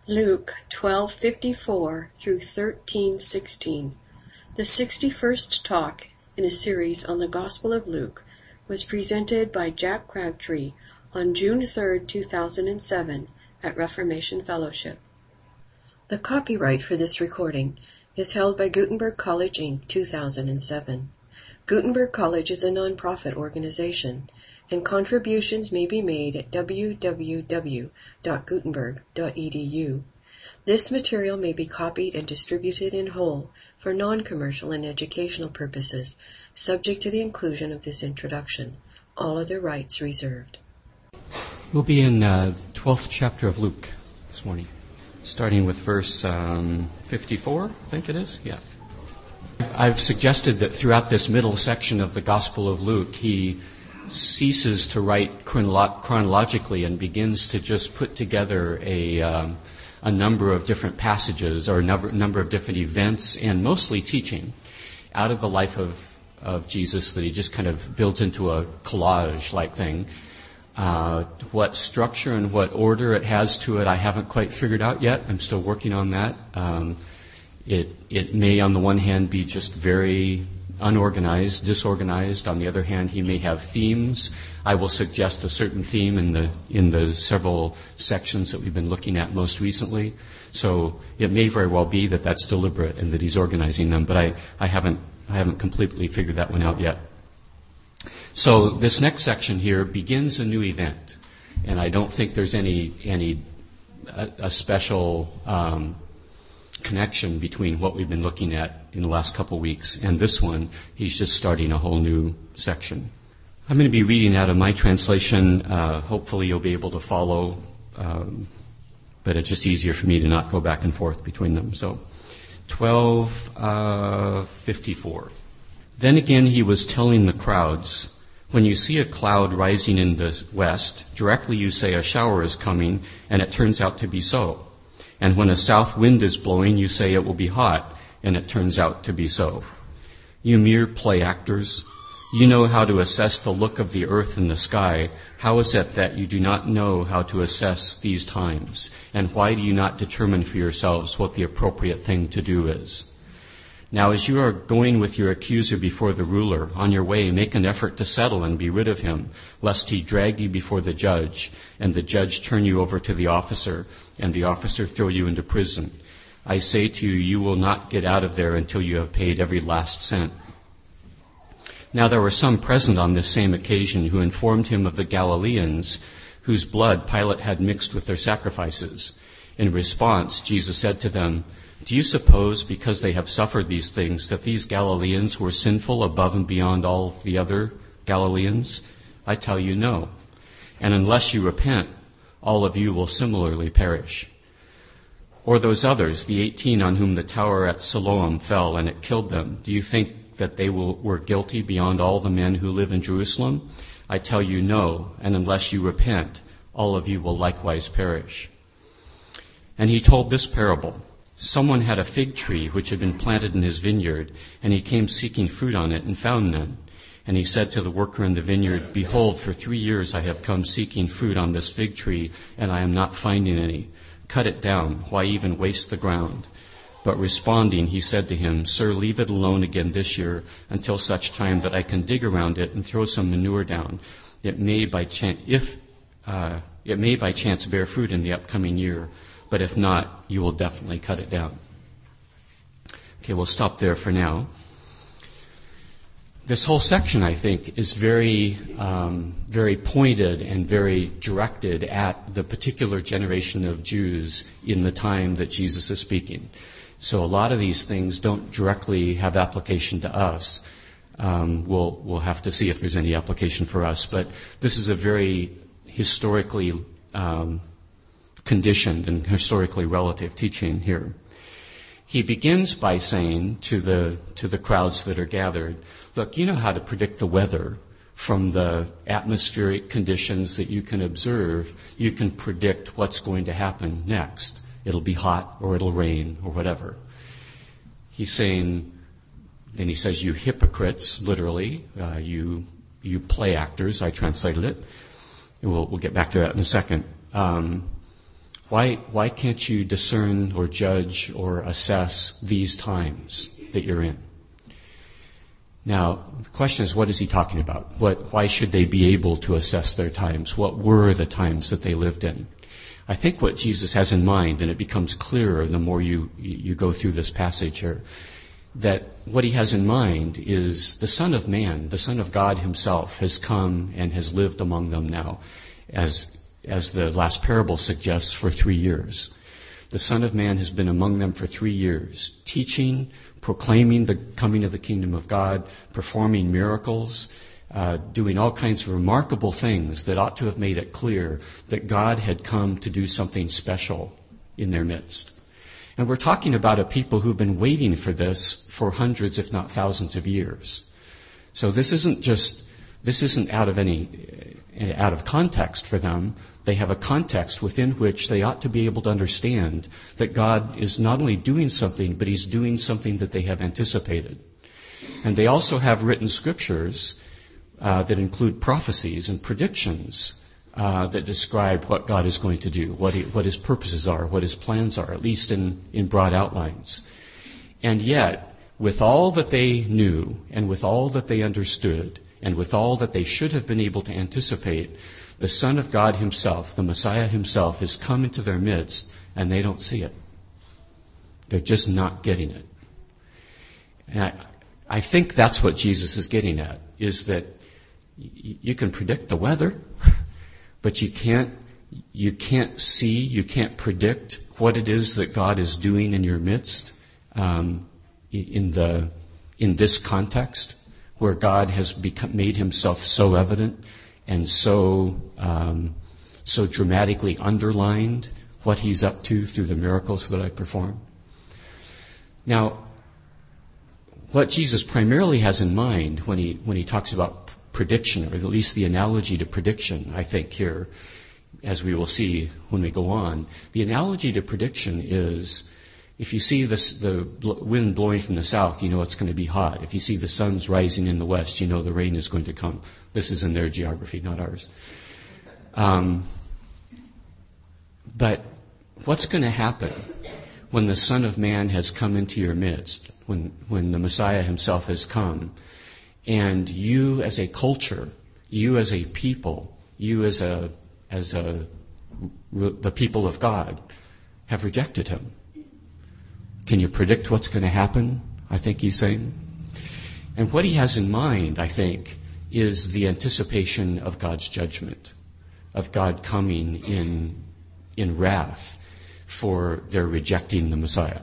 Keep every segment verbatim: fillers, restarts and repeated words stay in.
Luke twelve fifty-four through thirteen sixteen. The sixty-first talk in a series on the Gospel of Luke was presented by Jack Crabtree on June third, two thousand seven at Reformation Fellowship. The copyright for this recording is held by Gutenberg College, Incorporated, two thousand seven. Gutenberg College is a non-profit organization, and contributions may be made at w w w dot gutenberg dot e d u. This material may be copied and distributed in whole for non-commercial and educational purposes, subject to the inclusion of this introduction. All other rights reserved. We'll be in the uh, twelfth chapter of Luke this morning, starting with verse um, fifty-four, I think it is. Yeah. I've suggested that throughout this middle section of the Gospel of Luke, he ceases to write chronolo- chronologically and begins to just put together a um, a number of different passages or a number, number of different events and mostly teaching out of the life of, of Jesus that he just kind of builds into a collage-like thing. Uh, what structure and what order it has to it, I haven't quite figured out yet. I'm still working on that. Um, it it may, on the one hand, be just very unorganized, disorganized. On the other hand, he may have themes. I will suggest a certain theme in the in the several sections that we've been looking at most recently. So it may very well be that that's deliberate and that he's organizing them, but I, I haven't I haven't completely figured that one out yet. So this next section here begins a new event, and I don't think there's any any a, a special um, connection between what we've been looking at in the last couple weeks and this one. He's just starting a whole new section. I'm going to be reading out of my translation. Uh, hopefully you'll be able to follow, um, but it's just easier for me to not go back and forth between them. So, twelve fifty-four. Then again he was telling the crowds, when you see a cloud rising in the west, directly you say a shower is coming, and it turns out to be so. And when a south wind is blowing, you say it will be hot, and it turns out to be so. You mere play actors, you know how to assess the look of the earth and the sky. How is it that you do not know how to assess these times? And why do you not determine for yourselves what the appropriate thing to do is? Now, as you are going with your accuser before the ruler, on your way, make an effort to settle and be rid of him, lest he drag you before the judge, and the judge turn you over to the officer, and the officer throw you into prison. I say to you, you will not get out of there until you have paid every last cent. Now there were some present on this same occasion who informed him of the Galileans, whose blood Pilate had mixed with their sacrifices. In response, Jesus said to them, do you suppose, because they have suffered these things, that these Galileans were sinful above and beyond all the other Galileans? I tell you, no. And unless you repent, all of you will similarly perish. Or those others, the eighteen on whom the tower at Siloam fell and it killed them, do you think that they will, were guilty beyond all the men who live in Jerusalem? I tell you, no. And unless you repent, all of you will likewise perish. And he told this parable. Someone had a fig tree which had been planted in his vineyard, and he came seeking fruit on it and found none. And he said to the worker in the vineyard, behold, for three years I have come seeking fruit on this fig tree, and I am not finding any. Cut it down. Why even waste the ground? But responding, he said to him, sir, leave it alone again this year until such time that I can dig around it and throw some manure down. It may by chance, if uh, it may by chance bear fruit in the upcoming year. But if not, you will definitely cut it down. Okay, we'll stop there for now. This whole section, I think, is very, um, very pointed and very directed at the particular generation of Jews in the time that Jesus is speaking. So a lot of these things don't directly have application to us. Um, we'll, we'll have to see if there's any application for us. But this is a very historically um, conditioned and historically relative teaching here. He begins by saying to the to the crowds that are gathered, look, you know how to predict the weather from the atmospheric conditions that you can observe. You can predict what's going to happen next. It'll be hot or it'll rain or whatever. He's saying, and he says, you hypocrites, literally, uh, you you play actors, I translated it. And we'll, we'll get back to that in a second. Um, Why, why can't you discern or judge or assess these times that you're in? Now, the question is, what is he talking about? What, why should they be able to assess their times? What were the times that they lived in? I think what Jesus has in mind, and it becomes clearer the more you, you go through this passage here, that what he has in mind is the Son of Man, the Son of God himself, has come and has lived among them now, as, as the last parable suggests, for three years. The Son of Man has been among them for three years, teaching, proclaiming the coming of the kingdom of God, performing miracles, uh, doing all kinds of remarkable things that ought to have made it clear that God had come to do something special in their midst. And we're talking about a people who've been waiting for this for hundreds, if not thousands of years. So this isn't just, this isn't out of any, out of context for them. They have a context within which they ought to be able to understand that God is not only doing something, but he's doing something that they have anticipated. And they also have written scriptures uh, that include prophecies and predictions uh, that describe what God is going to do, what, he, what his purposes are, what his plans are, at least in, in broad outlines. And yet, with all that they knew, and with all that they understood, and with all that they should have been able to anticipate, the Son of God himself, the Messiah himself, has come into their midst, and they don't see it. They're just not getting it. And I, I think that's what Jesus is getting at, is that y- you can predict the weather, but you can't, you can't see, you can't predict what it is that God is doing in your midst, um, in the, in this context, where God has become, made himself so evident and so um, so dramatically underlined what he's up to through the miracles that I perform. Now, what Jesus primarily has in mind when he when he talks about prediction, or at least the analogy to prediction, I think here, as we will see when we go on, the analogy to prediction is, if you see this, the wind blowing from the south, you know it's going to be hot. If you see the sun's rising in the west, you know the rain is going to come. This is in their geography, not ours. Um, but what's going to happen when the Son of Man has come into your midst, when, when the Messiah himself has come, and you as a culture, you as a people, you as a as a the people of God have rejected him? Can you predict what's going to happen? I think he's saying. And what he has in mind, I think, is the anticipation of God's judgment, of God coming in in wrath for their rejecting the Messiah.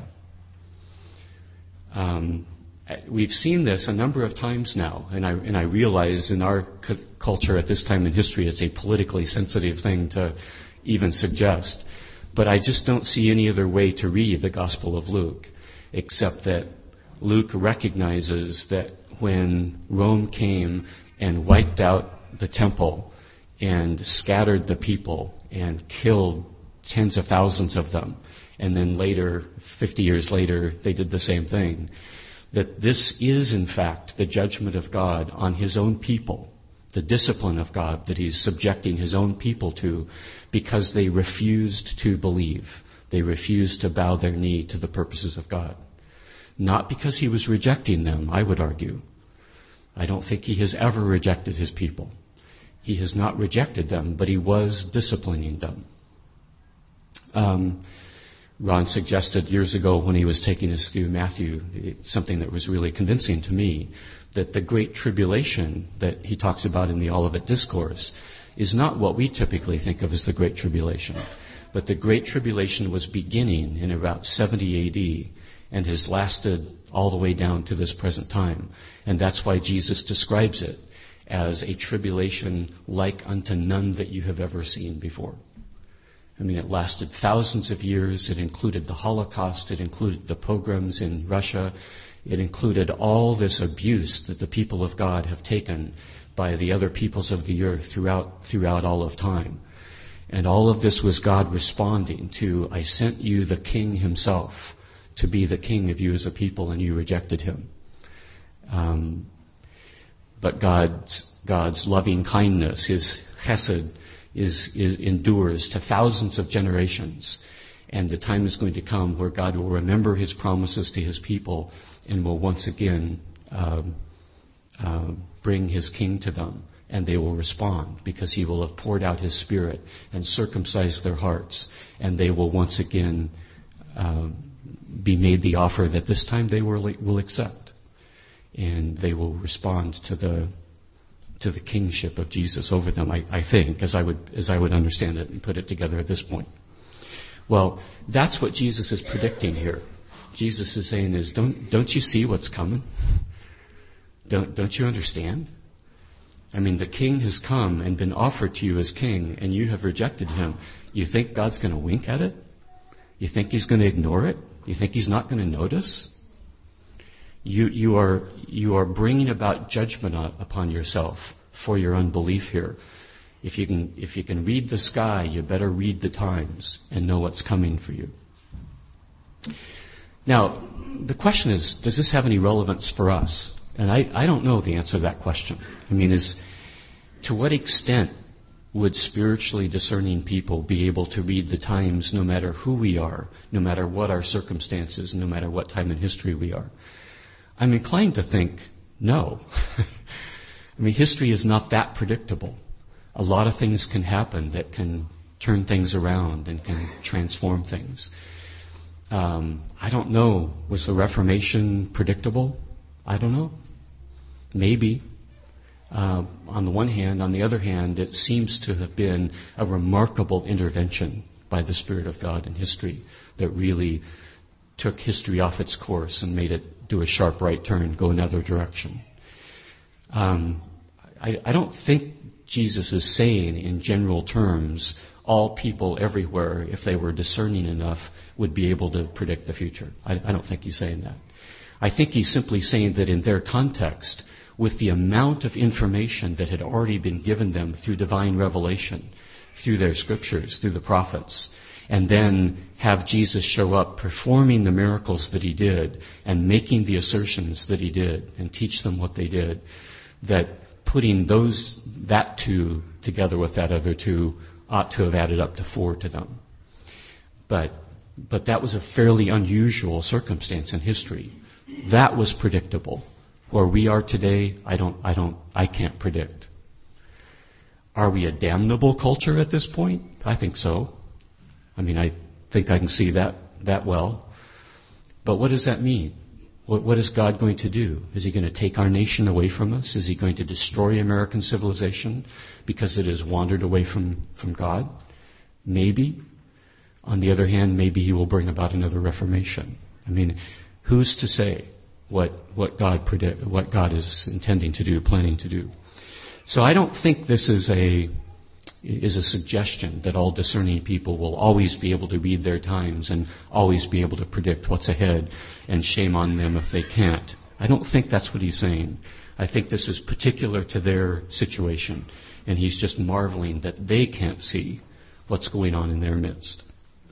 Um, we've seen this a number of times now, and I and I realize in our c- culture at this time in history, it's a politically sensitive thing to even suggest. But I just don't see any other way to read the Gospel of Luke, except that Luke recognizes that when Rome came and wiped out the temple and scattered the people and killed tens of thousands of them, and then later, fifty years later, they did the same thing, that this is in fact the judgment of God on his own people, the discipline of God that he's subjecting his own people to, because they refused to believe. They refused to bow their knee to the purposes of God. Not because he was rejecting them, I would argue. I don't think he has ever rejected his people. He has not rejected them, but he was disciplining them. Um, Ron suggested years ago when he was taking us through Matthew, something that was really convincing to me, that the great tribulation that he talks about in the Olivet Discourse is not what we typically think of as the Great Tribulation. But the Great Tribulation was beginning in about seventy A D and has lasted all the way down to this present time. And that's why Jesus describes it as a tribulation like unto none that you have ever seen before. I mean, it lasted thousands of years. It included the Holocaust. It included the pogroms in Russia. It included all this abuse that the people of God have taken by the other peoples of the earth throughout throughout all of time. And all of this was God responding to, I sent you the King himself to be the king of you as a people, and you rejected him. Um, but God's, God's loving kindness, his chesed, is, is endures to thousands of generations. And the time is going to come where God will remember his promises to his people and will once again uh, uh, bring his king to them. And they will respond because he will have poured out his Spirit and circumcised their hearts. And they will once again uh, be made the offer that this time they will, will accept. And they will respond to the to the kingship of Jesus over them, I, I think, as I would as I would understand it and put it together at this point. Well, that's what Jesus is predicting here. Jesus is saying is, don't don't you see what's coming? Don't don't you understand? I mean, the king has come and been offered to you as king, and you have rejected him. You think God's going to wink at it? You think he's going to ignore it? You think he's not going to notice? You you are you are bringing about judgment upon yourself for your unbelief here. If you can if you can read the sky, you better read the times and know what's coming for you. Now, the question is, does this have any relevance for us? And I, I don't know the answer to that question. I mean, is to what extent would spiritually discerning people be able to read the times no matter who we are, no matter what our circumstances, no matter what time in history we are? I'm inclined to think no. I mean, history is not that predictable. A lot of things can happen that can turn things around and can transform things. Um, I don't know. Was the Reformation predictable? I don't know. Maybe. Uh, on the one hand. On the other hand, it seems to have been a remarkable intervention by the Spirit of God in history that really took history off its course and made it do a sharp right turn, go another direction. Um, I, I don't think Jesus is saying in general terms all people everywhere, if they were discerning enough, would be able to predict the future. I, I don't think he's saying that. I think he's simply saying that in their context, with the amount of information that had already been given them through divine revelation, through their scriptures, through the prophets, and then have Jesus show up performing the miracles that he did and making the assertions that he did and teach them what they did, that putting those that two together with that other two ought to have added up to four to them. But but that was a fairly unusual circumstance in history. That was predictable. Where we are today, I don't I don't I can't predict. Are we a damnable culture at this point? I think so. I mean, I think I can see that that well. But what does that mean? What, what is God going to do? Is he going to take our nation away from us? Is he going to destroy American civilization because it has wandered away from, from God? Maybe. On the other hand, maybe he will bring about another Reformation. I mean, who's to say what what God predict, what God is intending to do, planning to do? So I don't think this is a is a suggestion that all discerning people will always be able to read their times and always be able to predict what's ahead, and shame on them if they can't. I don't think that's what he's saying. I think this is particular to their situation, and he's just marveling that they can't see what's going on in their midst.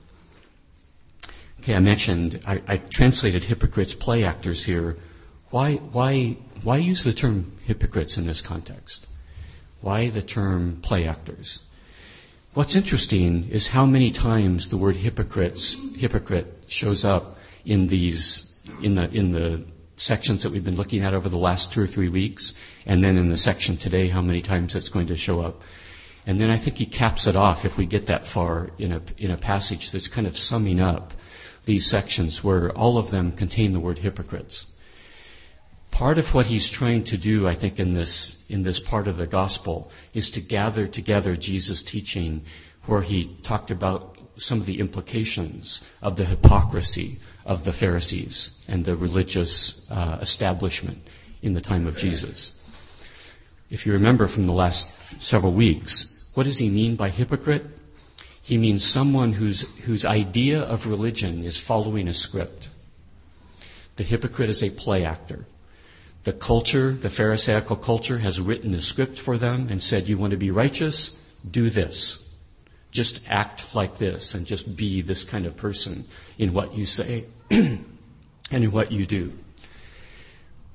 Okay, I mentioned, I, I translated hypocrites, play actors here. Why, why, why use the term hypocrites in this context? Why the term play actors? What's interesting is how many times the word hypocrites, hypocrite shows up in these, in the, in the sections that we've been looking at over the last two or three weeks, and then in the section today, how many times it's going to show up. And then I think he caps it off if we get that far in a, in a passage that's kind of summing up these sections where all of them contain the word hypocrites. Part of what he's trying to do, I think, in this in this part of the gospel is to gather together Jesus' teaching where he talked about some of the implications of the hypocrisy of the Pharisees and the religious uh, establishment in the time of Jesus. If you remember from the last several weeks, what does he mean by hypocrite? He means someone whose whose idea of religion is following a script. The hypocrite is a play actor. The culture, the Pharisaical culture, has written a script for them and said, you want to be righteous? Do this. Just act like this and just be this kind of person in what you say and in what you do.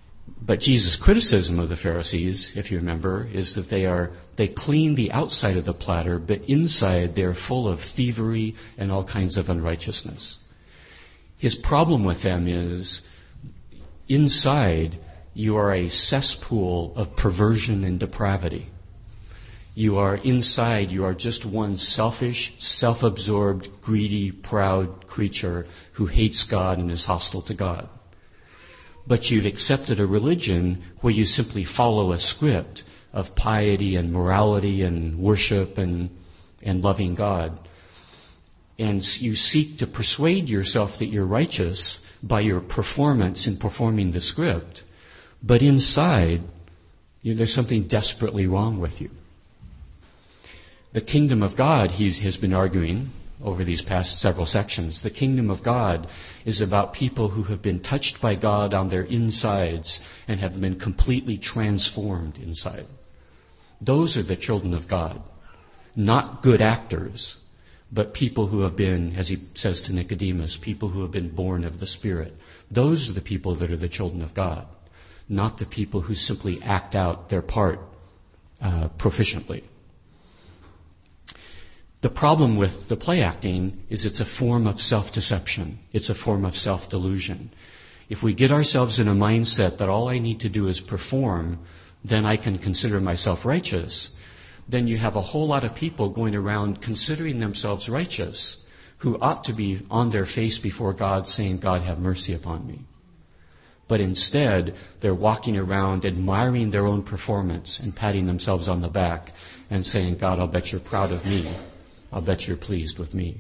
But Jesus' criticism of the Pharisees, if you remember, is that they are they clean the outside of the platter, but inside they're full of thievery and all kinds of unrighteousness. His problem with them is, inside you are a cesspool of perversion and depravity. You are inside, you are just one selfish, self-absorbed, greedy, proud creature who hates God and is hostile to God. But you've accepted a religion where you simply follow a script of piety and morality and worship and, and loving God. And you seek to persuade yourself that you're righteous by your performance in performing the script. But inside, you know, there's something desperately wrong with you. The kingdom of God, he has been arguing over these past several sections, the kingdom of God is about people who have been touched by God on their insides and have been completely transformed inside. Those are the children of God. Not good actors, but people who have been, as he says to Nicodemus, people who have been born of the Spirit. Those are the people that are the children of God, not the people who simply act out their part uh, proficiently. The problem with the play acting is it's a form of self-deception. It's a form of self-delusion. If we get ourselves in a mindset that all I need to do is perform, then I can consider myself righteous, then you have a whole lot of people going around considering themselves righteous who ought to be on their face before God saying, God, have mercy upon me. But instead, they're walking around admiring their own performance and patting themselves on the back and saying, God, I'll bet you're proud of me. I'll bet you're pleased with me.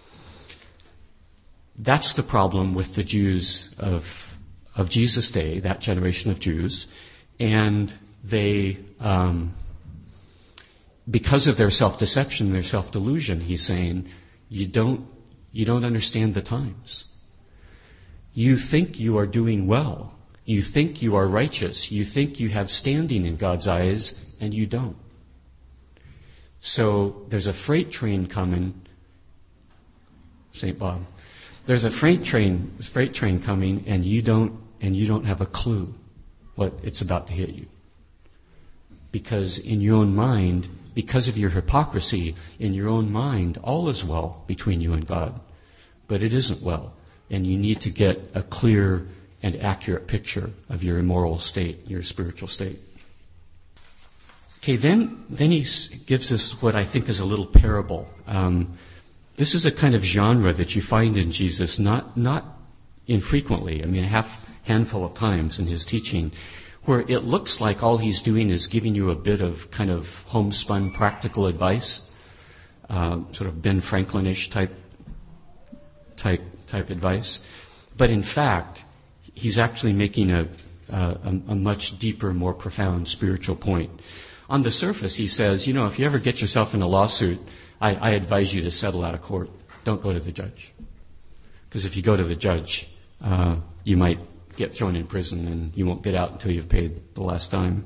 That's the problem with the Jews of of Jesus' day, that generation of Jews. And they, um, because of their self-deception, their self-delusion, he's saying, you don't, you don't understand the times. You think you are doing well. You think you are righteous. You think you have standing in God's eyes, and you don't. So there's a freight train coming, Saint Bob. There's a freight train, freight train coming, and you don't, and you don't have a clue what it's about to hit you. Because in your own mind, because of your hypocrisy, in your own mind, all is well between you and God, but it isn't well, and you need to get a clear and accurate picture of your immoral state, your spiritual state. Okay, then then he gives us what I think is a little parable. Um, this is a kind of genre that you find in Jesus, not not infrequently. I mean, a half handful of times in his teaching, where it looks like all he's doing is giving you a bit of kind of homespun practical advice, uh, sort of Ben Franklin-ish type type type advice. But in fact, he's actually making a a, a much deeper, more profound spiritual point. On the surface, he says, you know, if you ever get yourself in a lawsuit, I, I advise you to settle out of court. Don't go to the judge. Because if you go to the judge, uh, you might get thrown in prison and you won't get out until you've paid the last dime.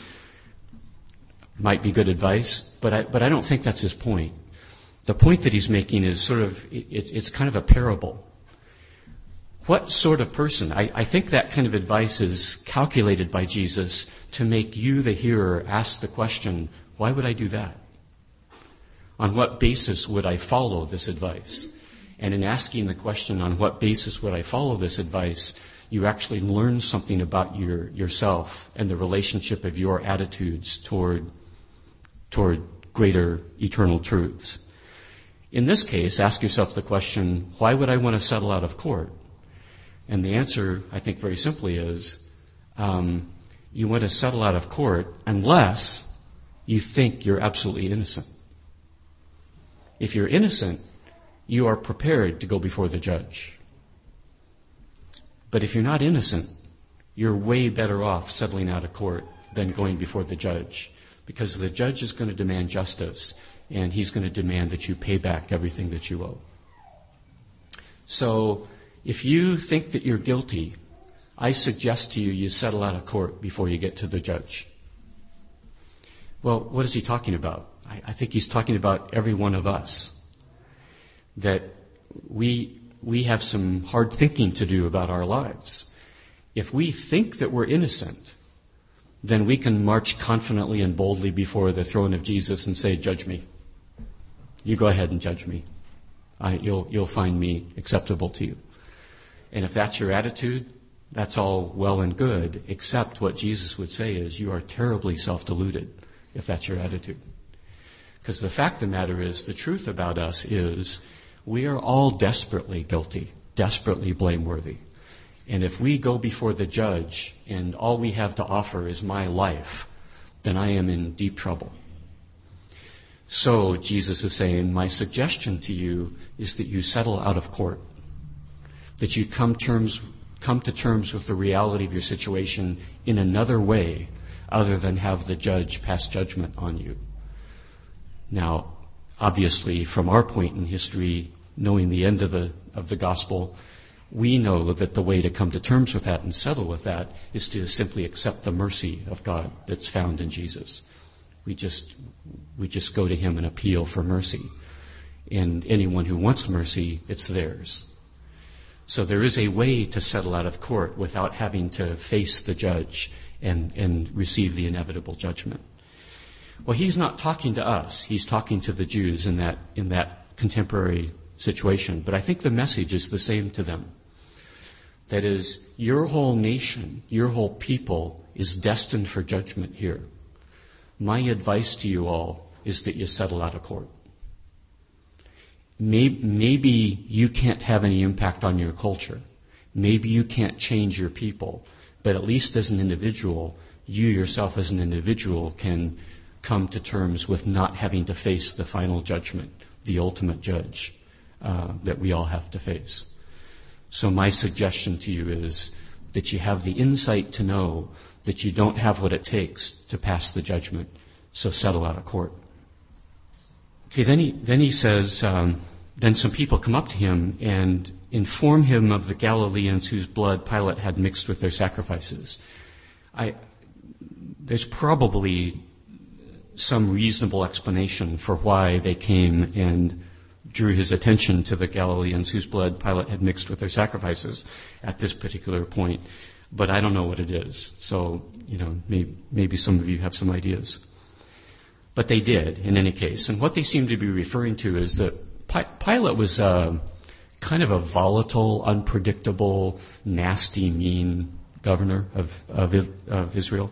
Might be good advice, but I, but I don't think that's his point. The point that he's making is sort of, it, it's kind of a parable. What sort of person? I, I think that kind of advice is calculated by Jesus to make you, the hearer, ask the question, why would I do that? On what basis would I follow this advice? And in asking the question, on what basis would I follow this advice, you actually learn something about your, yourself and the relationship of your attitudes toward, toward greater eternal truths. In this case, ask yourself the question, why would I want to settle out of court? And the answer, I think very simply is, um, you want to settle out of court unless you think you're absolutely innocent. If you're innocent, you are prepared to go before the judge. But if you're not innocent, you're way better off settling out of court than going before the judge, because the judge is going to demand justice, and he's going to demand that you pay back everything that you owe. So, if you think that you're guilty, I suggest to you you settle out of court before you get to the judge. Well, what is he talking about? I, I think he's talking about every one of us. That we we have some hard thinking to do about our lives. If we think that we're innocent, then we can march confidently and boldly before the throne of Jesus and say, judge me. You go ahead and judge me. I, you'll, you'll find me acceptable to you. And if that's your attitude, that's all well and good, except what Jesus would say is you are terribly self-deluded if that's your attitude. Because the fact of the matter is, the truth about us is we are all desperately guilty, desperately blameworthy. And if we go before the judge and all we have to offer is my life, then I am in deep trouble. So Jesus is saying, my suggestion to you is that you settle out of court, that you come terms come to terms with the reality of your situation in another way other than have the judge pass judgment on you. Now, obviously, from our point in history, knowing the end of the of the gospel, we know that the way to come to terms with that and settle with that is to simply accept the mercy of God that's found in Jesus. We just we just go to him and appeal for mercy. And anyone who wants mercy, it's theirs. So there is a way to settle out of court without having to face the judge and, and receive the inevitable judgment. Well, he's not talking to us. He's talking to the Jews in that in that contemporary situation. But I think the message is the same to them. That is, your whole nation, your whole people is destined for judgment here. My advice to you all is that you settle out of court. Maybe, maybe you can't have any impact on your culture. Maybe you can't change your people. But at least as an individual, you yourself as an individual can come to terms with not having to face the final judgment, the ultimate judge uh, that we all have to face. So my suggestion to you is that you have the insight to know that you don't have what it takes to pass the judgment, so settle out of court. Okay, then he then he says, um, then some people come up to him and inform him of the Galileans whose blood Pilate had mixed with their sacrifices. I, there's probably some reasonable explanation for why they came and drew his attention to the Galileans whose blood Pilate had mixed with their sacrifices at this particular point. But I don't know what it is. So, you know, maybe, maybe some of you have some ideas. But they did, in any case. And what they seem to be referring to is that Pilate was uh, kind of a volatile, unpredictable, nasty, mean governor of, of, of Israel.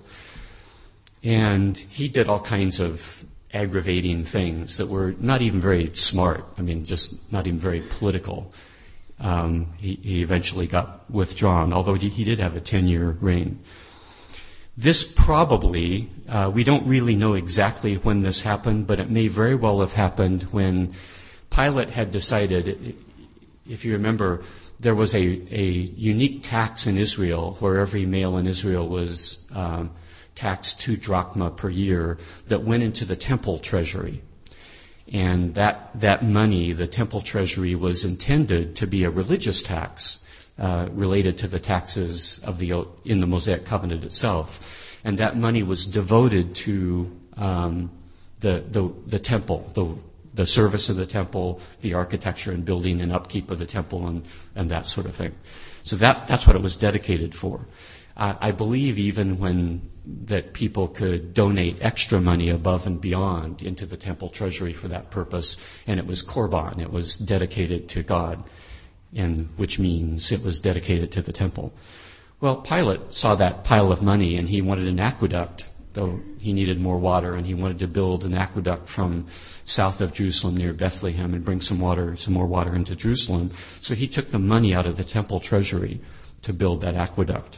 And he did all kinds of aggravating things that were not even very smart. I mean, just not even very political. Um, he, he eventually got withdrawn, although he, he did have a ten-year reign. This probably, uh, we don't really know exactly when this happened, but it may very well have happened when Pilate had decided, if you remember, there was a, a unique tax in Israel where every male in Israel was um, taxed two drachma per year that went into the temple treasury. And that, that money, the temple treasury, was intended to be a religious tax. Uh, related to the taxes of the in the Mosaic covenant itself, and that money was devoted to um, the, the the temple, the the service of the temple, the architecture and building and upkeep of the temple, and, and that sort of thing. So that that's what it was dedicated for. Uh, I believe even when that people could donate extra money above and beyond into the temple treasury for that purpose, and it was korban, it was dedicated to God. And which means it was dedicated to the temple. Well, Pilate saw that pile of money and he wanted an aqueduct, though he needed more water, and he wanted to build an aqueduct from south of Jerusalem near Bethlehem and bring some water, some more water into Jerusalem. So he took the money out of the temple treasury to build that aqueduct.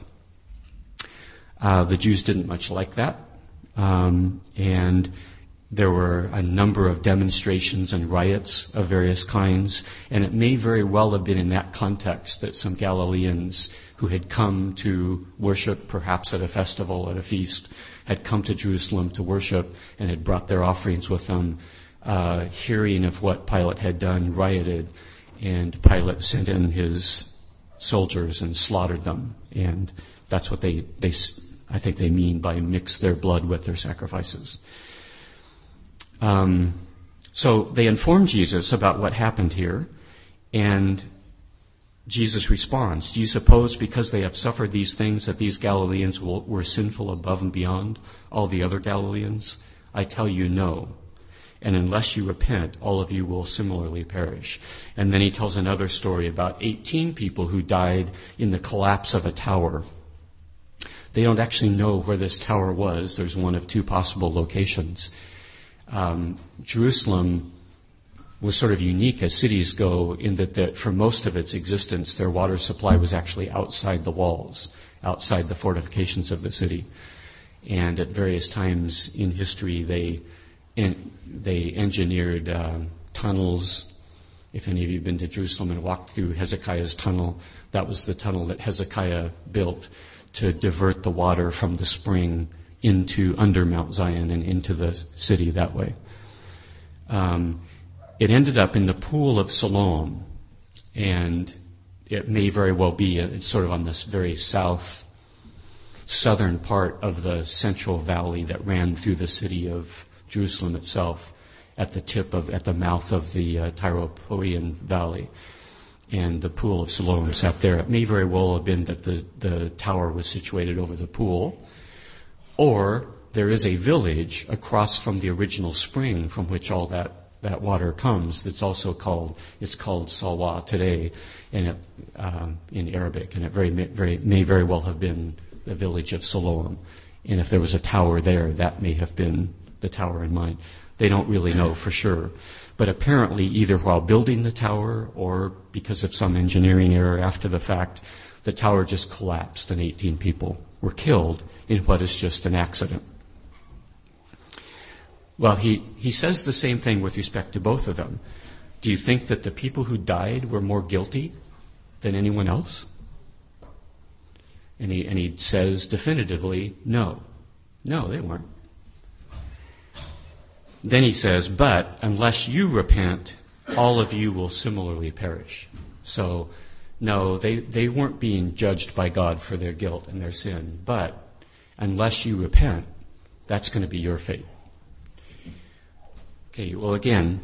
Uh, the Jews didn't much like that, um, and there were a number of demonstrations and riots of various kinds, and it may very well have been in that context that some Galileans who had come to worship, perhaps at a festival, at a feast, had come to Jerusalem to worship and had brought their offerings with them, uh, hearing of what Pilate had done, rioted, and Pilate sent in his soldiers and slaughtered them. And that's what they, they I think they mean by mix their blood with their sacrifices. Um, so they informed Jesus about what happened here, and Jesus responds, do you suppose because they have suffered these things that these Galileans will, were sinful above and beyond all the other Galileans? I tell you no. And unless you repent, all of you will similarly perish. And then he tells another story about eighteen people who died in the collapse of a tower. They don't actually know where this tower was. There's one of two possible locations. Um, Jerusalem was sort of unique as cities go in that, that for most of its existence, their water supply was actually outside the walls, outside the fortifications of the city. And at various times in history, they en- they engineered uh, tunnels. If any of you have been to Jerusalem and walked through Hezekiah's tunnel, that was the tunnel that Hezekiah built to divert the water from the spring into under Mount Zion and into the city that way. Um, It ended up in the pool of Siloam, and it may very well be, it's sort of on this very south, southern part of the central valley that ran through the city of Jerusalem itself, at the tip of, at the mouth of the uh, Tyropoeon Valley. And the pool of Siloam sat there. It may very well have been that the, the tower was situated over the pool, or there is a village across from the original spring from which all that that water comes. That's also called, it's called Salwa today, and it, um, in Arabic, and it very, very may very well have been the village of Siloam. And if there was a tower there, that may have been the tower in mind. They don't really know for sure. But apparently, either while building the tower or because of some engineering error after the fact, the tower just collapsed and eighteen people were killed in what is just an accident. Well, he, he says the same thing with respect to both of them. Do you think that the people who died were more guilty than anyone else? And he, and he says definitively, no. No, they weren't. Then he says, but unless you repent, all of you will similarly perish. So, no, they, they weren't being judged by God for their guilt and their sin. But unless you repent, that's going to be your fate. Okay, well, again,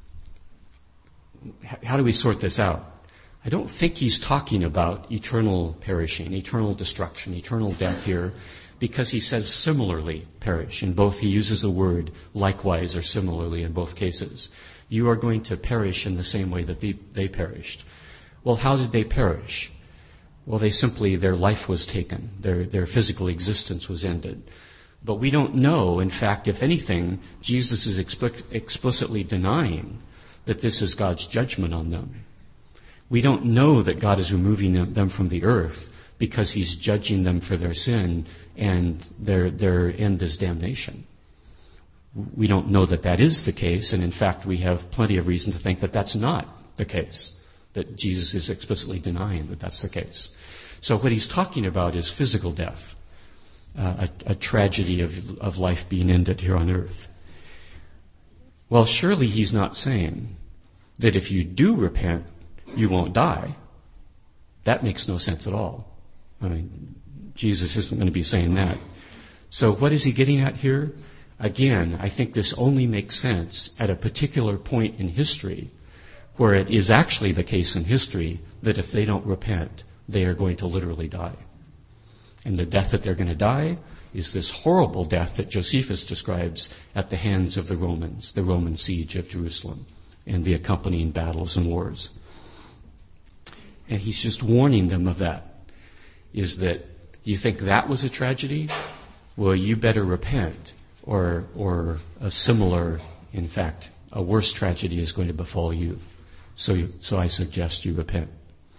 how do we sort this out? I don't think he's talking about eternal perishing, eternal destruction, eternal death here, because he says similarly perish. In both, he uses the word likewise or similarly in both cases. You are going to perish in the same way that they, they perished. Well, how did they perish? Well, they simply, their life was taken. Their, their physical existence was ended. But we don't know, in fact, if anything, Jesus is explic- explicitly denying that this is God's judgment on them. We don't know that God is removing them from the earth because he's judging them for their sin and their, their end is damnation. We don't know that that is the case, and in fact, we have plenty of reason to think that that's not the case, that Jesus is explicitly denying that that's the case. So what he's talking about is physical death. Uh, a, a tragedy of, of life being ended here on earth. Well, surely he's not saying that if you do repent, you won't die. That makes no sense at all. I mean, Jesus isn't going to be saying that. So what is he getting at here? Again, I think this only makes sense at a particular point in history where it is actually the case in history that if they don't repent, they are going to literally die. And the death that they're going to die is this horrible death that Josephus describes at the hands of the Romans, the Roman siege of Jerusalem, and the accompanying battles and wars. And he's just warning them of that, is that you think that was a tragedy? Well, you better repent, or, or a similar, in fact, a worse tragedy is going to befall you. So, so I suggest you repent.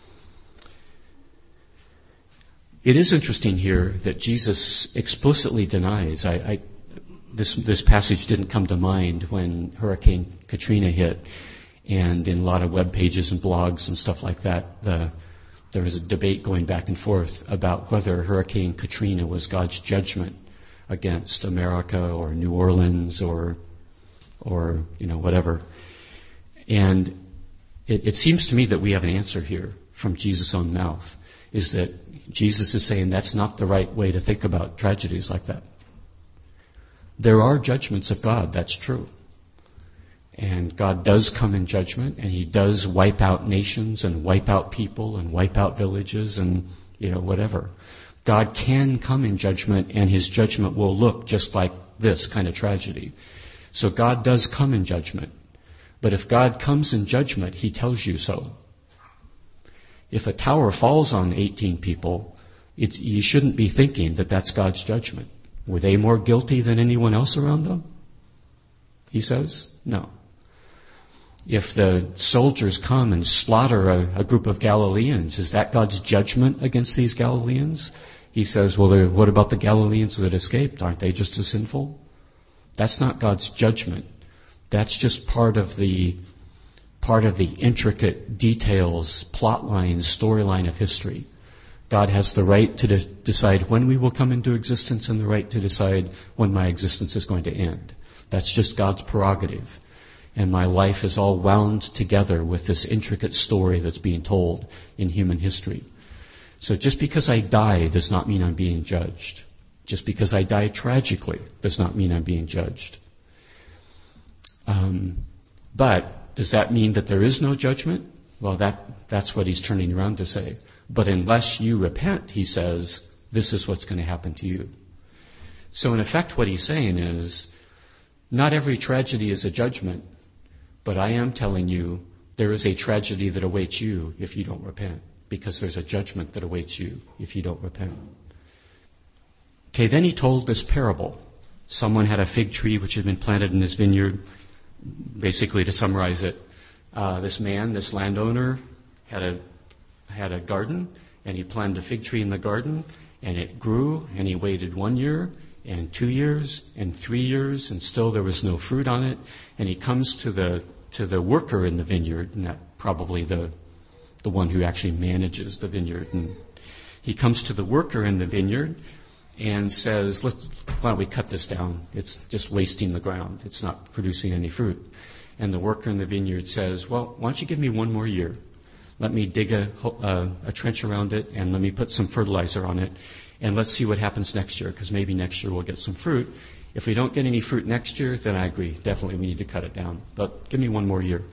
It is interesting here that Jesus explicitly denies. I, I, this, this passage didn't come to mind when Hurricane Katrina hit, and in a lot of web pages and blogs and stuff like that, the, there was a debate going back and forth about whether Hurricane Katrina was God's judgment against America or New Orleans or, or you know, whatever. And it, it seems to me that we have an answer here from Jesus' own mouth, is that Jesus is saying that's not the right way to think about tragedies like that. There are judgments of God, that's true. And God does come in judgment, and he does wipe out nations and wipe out people and wipe out villages and, you know, whatever. God can come in judgment, and his judgment will look just like this kind of tragedy. So God does come in judgment. But if God comes in judgment, he tells you so. If a tower falls on eighteen people, it's, you shouldn't be thinking that that's God's judgment. Were they more guilty than anyone else around them? He says, no. If the soldiers come and slaughter a, a group of Galileans, is that God's judgment against these Galileans? He says, well, what about the Galileans that escaped? Aren't they just as sinful? That's not God's judgment. That's just part of the part of the intricate details, plot lines, storyline of history. God has the right to de- decide when we will come into existence and the right to decide when my existence is going to end. That's just God's prerogative. And my life is all wound together with this intricate story that's being told in human history. So just because I die does not mean I'm being judged. Just because I die tragically does not mean I'm being judged. Um, but does that mean that there is no judgment? Well, that that's what he's turning around to say. But unless you repent, he says, this is what's going to happen to you. So in effect what he's saying is, not every tragedy is a judgment, but I am telling you there is a tragedy that awaits you if you don't repent, because there's a judgment that awaits you if you don't repent. Okay, then he told this parable. Someone had a fig tree which had been planted in his vineyard. Basically, to summarize it, uh, this man, this landowner, had a had a garden, and he planted a fig tree in the garden, and it grew, and he waited one year, and two years, and three years, and still there was no fruit on it. And he comes to the to the worker in the vineyard, and that probably the the one who actually manages the vineyard. And he comes to the worker in the vineyard and says, "Let's why don't we cut this down? It's just wasting the ground. It's not producing any fruit." And the worker in the vineyard says, "Well, why don't you give me one more year? Let me dig a a, a trench around it, and let me put some fertilizer on it. And let's see what happens next year, because maybe next year we'll get some fruit. If we don't get any fruit next year, then I agree. Definitely we need to cut it down. But give me one more year."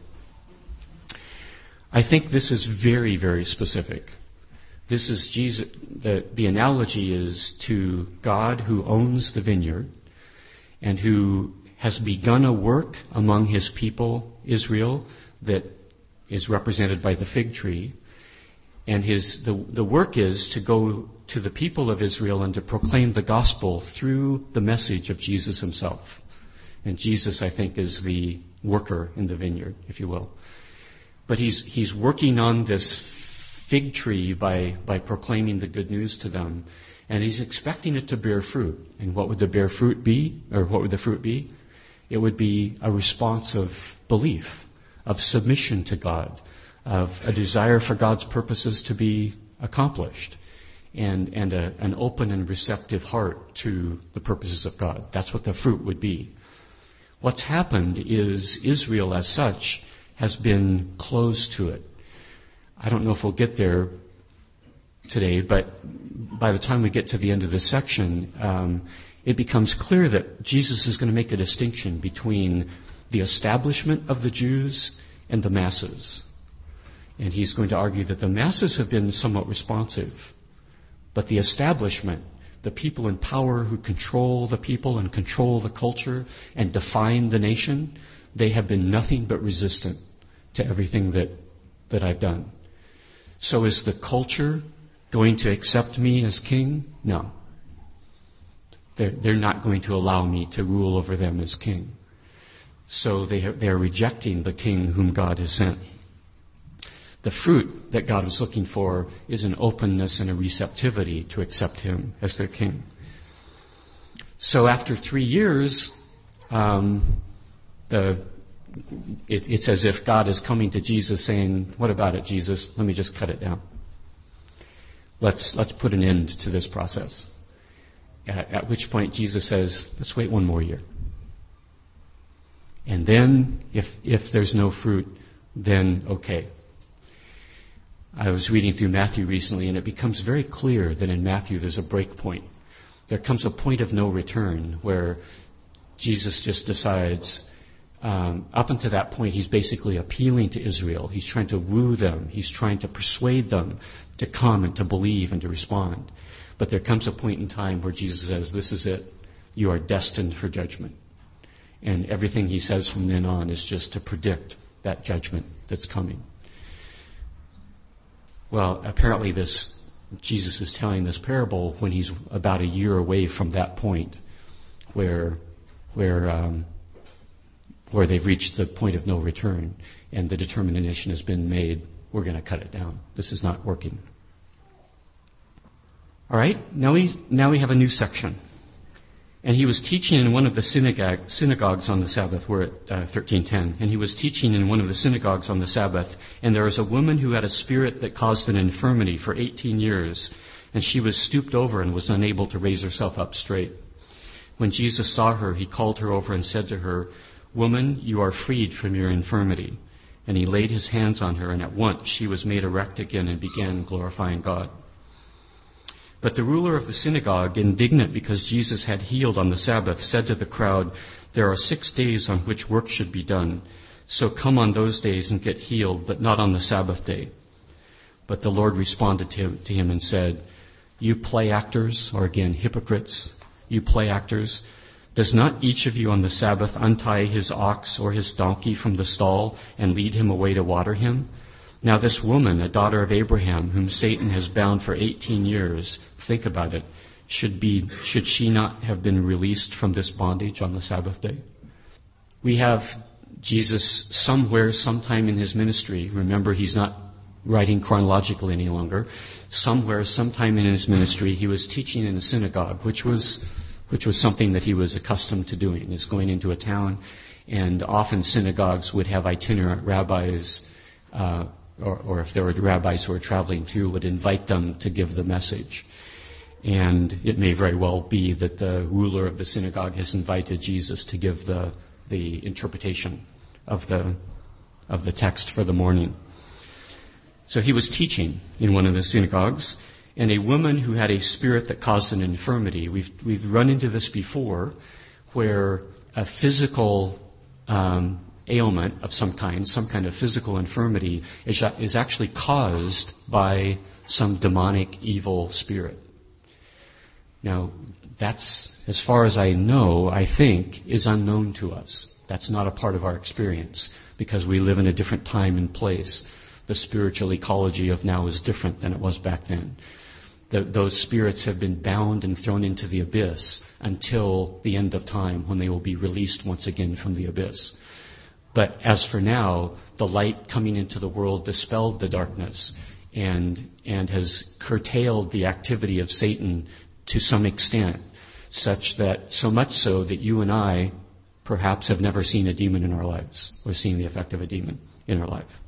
I think this is very, very specific. This is Jesus. The, the analogy is to God who owns the vineyard and who has begun a work among his people, Israel, that is represented by the fig tree. And his the, the work is to go to the people of Israel and to proclaim the gospel through the message of Jesus himself. And Jesus, I think, is the worker in the vineyard, if you will. But he's he's working on this fig tree by, by proclaiming the good news to them. And he's expecting it to bear fruit. And what would the bear fruit be? Or what would the fruit be? It would be a response of belief, of submission to God, of a desire for God's purposes to be accomplished, and, and a, an open and receptive heart to the purposes of God. That's what the fruit would be. What's happened is Israel as such has been closed to it. I don't know if we'll get there today, but by the time we get to the end of this section, um, it becomes clear that Jesus is going to make a distinction between the establishment of the Jews and the masses. And he's going to argue that the masses have been somewhat responsive, but the establishment, the people in power who control the people and control the culture and define the nation, they have been nothing but resistant to everything that, that I've done. So is the culture going to accept me as king? No. They're, they're not going to allow me to rule over them as king. So they are, they are rejecting the king whom God has sent. The fruit that God was looking for is an openness and a receptivity to accept him as their king. So after three years, um, the it, it's as if God is coming to Jesus saying, "What about it, Jesus? Let me just cut it down. Let's let's put an end to this process." At, at which point Jesus says, "Let's wait one more year. And then, if if there's no fruit, then okay." I was reading through Matthew recently, and it becomes very clear that in Matthew there's a break point. There comes a point of no return where Jesus just decides, Um, up until that point, he's basically appealing to Israel. He's trying to woo them. He's trying to persuade them to come and to believe and to respond. But there comes a point in time where Jesus says, this is it. You are destined for judgment. And everything he says from then on is just to predict that judgment that's coming. Well, apparently this Jesus is telling this parable when he's about a year away from that point where where um, where they've reached the point of no return, and the determination has been made, we're going to cut it down. This is not working. All right, now we now we have a new section. And he was teaching in one of the synagogue, synagogues on the Sabbath. We're at uh, thirteen ten. And he was teaching in one of the synagogues on the Sabbath. And there was a woman who had a spirit that caused an infirmity for eighteen years. And she was stooped over and was unable to raise herself up straight. When Jesus saw her, he called her over and said to her, "Woman, you are freed from your infirmity." And he laid his hands on her, and at once she was made erect again and began glorifying God. But the ruler of the synagogue, indignant because Jesus had healed on the Sabbath, said to the crowd, "There are six days on which work should be done. So come on those days and get healed, but not on the Sabbath day." But the Lord responded to him, to him and said, "You play actors," or again, hypocrites, "you play actors. Does not each of you on the Sabbath untie his ox or his donkey from the stall and lead him away to water him? Now this woman, a daughter of Abraham, whom Satan has bound for eighteen years, think about it, should be, should she not have been released from this bondage on the Sabbath day?" We have Jesus somewhere, sometime in his ministry. Remember, he's not writing chronologically any longer. Somewhere, sometime in his ministry, he was teaching in a synagogue, which was which was something that he was accustomed to doing, is going into a town, and often synagogues would have itinerant rabbis, uh, or, or if there were rabbis who were traveling through, would invite them to give the message. And it may very well be that the ruler of the synagogue has invited Jesus to give the the interpretation of the of the text for the morning. So he was teaching in one of the synagogues, and a woman who had a spirit that caused an infirmity. We've we've run into this before, where a physical um, ailment of some kind, some kind of physical infirmity, is, is actually caused by some demonic evil spirit. Now, that's, as far as I know, I think, is unknown to us. That's not a part of our experience, because we live in a different time and place. The spiritual ecology of now is different than it was back then. The, those spirits have been bound and thrown into the abyss until the end of time, when they will be released once again from the abyss. But as for now, the light coming into the world dispelled the darkness and and has curtailed the activity of Satan to some extent, such that, so much so that you and I perhaps have never seen a demon in our lives, or seen the effect of a demon in our life.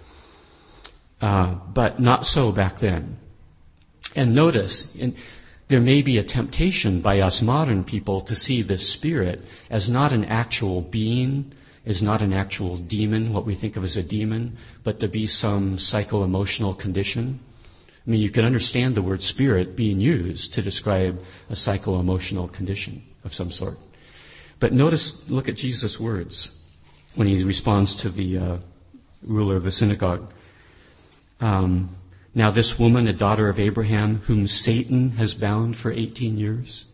Uh, but not so back then. And notice, in, there may be a temptation by us modern people to see this spirit as not an actual being, as not an actual demon, what we think of as a demon, but to be some psycho-emotional condition. I mean, you can understand the word spirit being used to describe a psycho-emotional condition of some sort. But notice, look at Jesus' words when he responds to the uh, ruler of the synagogue. Um, now this woman, a daughter of Abraham, whom Satan has bound for eighteen years.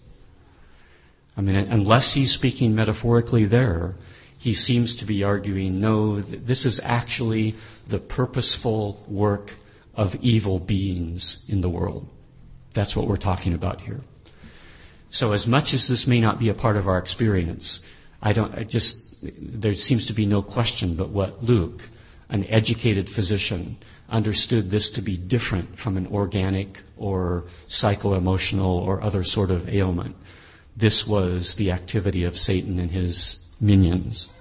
I mean, unless he's speaking metaphorically there, he seems to be arguing, no, this is actually the purposeful work of evil beings in the world. That's what we're talking about here. So as much as this may not be a part of our experience, I don't, I just, there seems to be no question but what Luke, an educated physician, understood this to be different from an organic or psycho-emotional or other sort of ailment. This was the activity of Satan and his minions.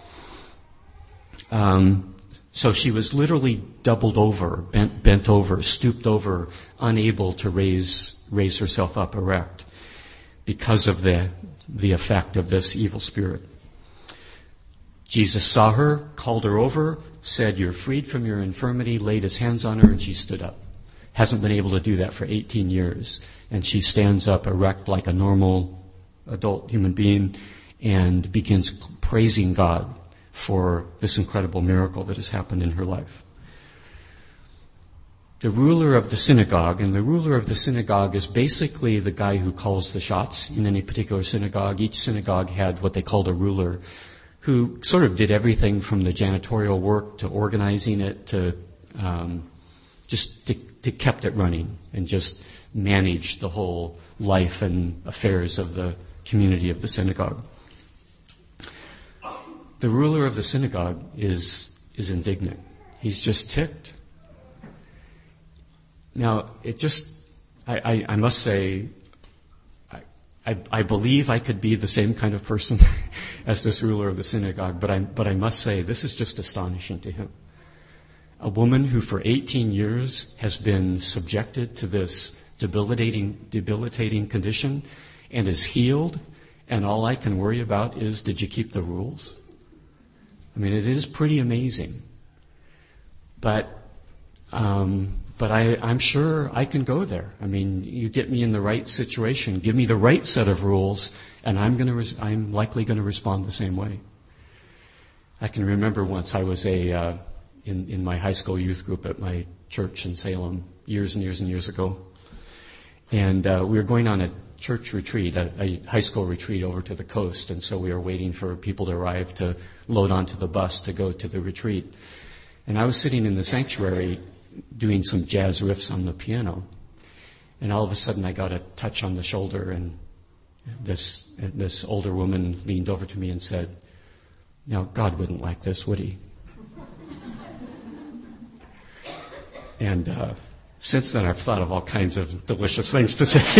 Um, so she was literally doubled over, bent, bent over, stooped over, unable to raise raise herself up erect because of the the effect of this evil spirit. Jesus saw her, called her over, said, "You're freed from your infirmity," laid his hands on her, and she stood up. Hasn't been able to do that for eighteen years. And she stands up erect like a normal adult human being and begins praising God for this incredible miracle that has happened in her life. The ruler of the synagogue, and the ruler of the synagogue is basically the guy who calls the shots in any particular synagogue. Each synagogue had what they called a ruler, who sort of did everything from the janitorial work to organizing it to um, just to, to kept it running and just managed the whole life and affairs of the community of the synagogue. The ruler of the synagogue is is indignant. He's just ticked. Now, it just, I, I, I must say, I, I, I believe I could be the same kind of person as this ruler of the synagogue, but I, but I must say, this is just astonishing to him. A woman who for eighteen years has been subjected to this debilitating, debilitating condition and is healed, and all I can worry about is, did you keep the rules? I mean, it is pretty amazing. But, um, but I, I'm sure I can go there. I mean, you get me in the right situation, give me the right set of rules, and I'm going to, res- I'm likely going to respond the same way. I can remember once I was a, uh, in, in my high school youth group at my church in Salem years and years and years ago. And uh, we were going on a church retreat, a, a high school retreat over to the coast, and so we were waiting for people to arrive to load onto the bus to go to the retreat. And I was sitting in the sanctuary doing some jazz riffs on the piano, and all of a sudden I got a touch on the shoulder, and this this older woman leaned over to me and said, "Now, God wouldn't like this, would he?" And uh, since then I've thought of all kinds of delicious things to say.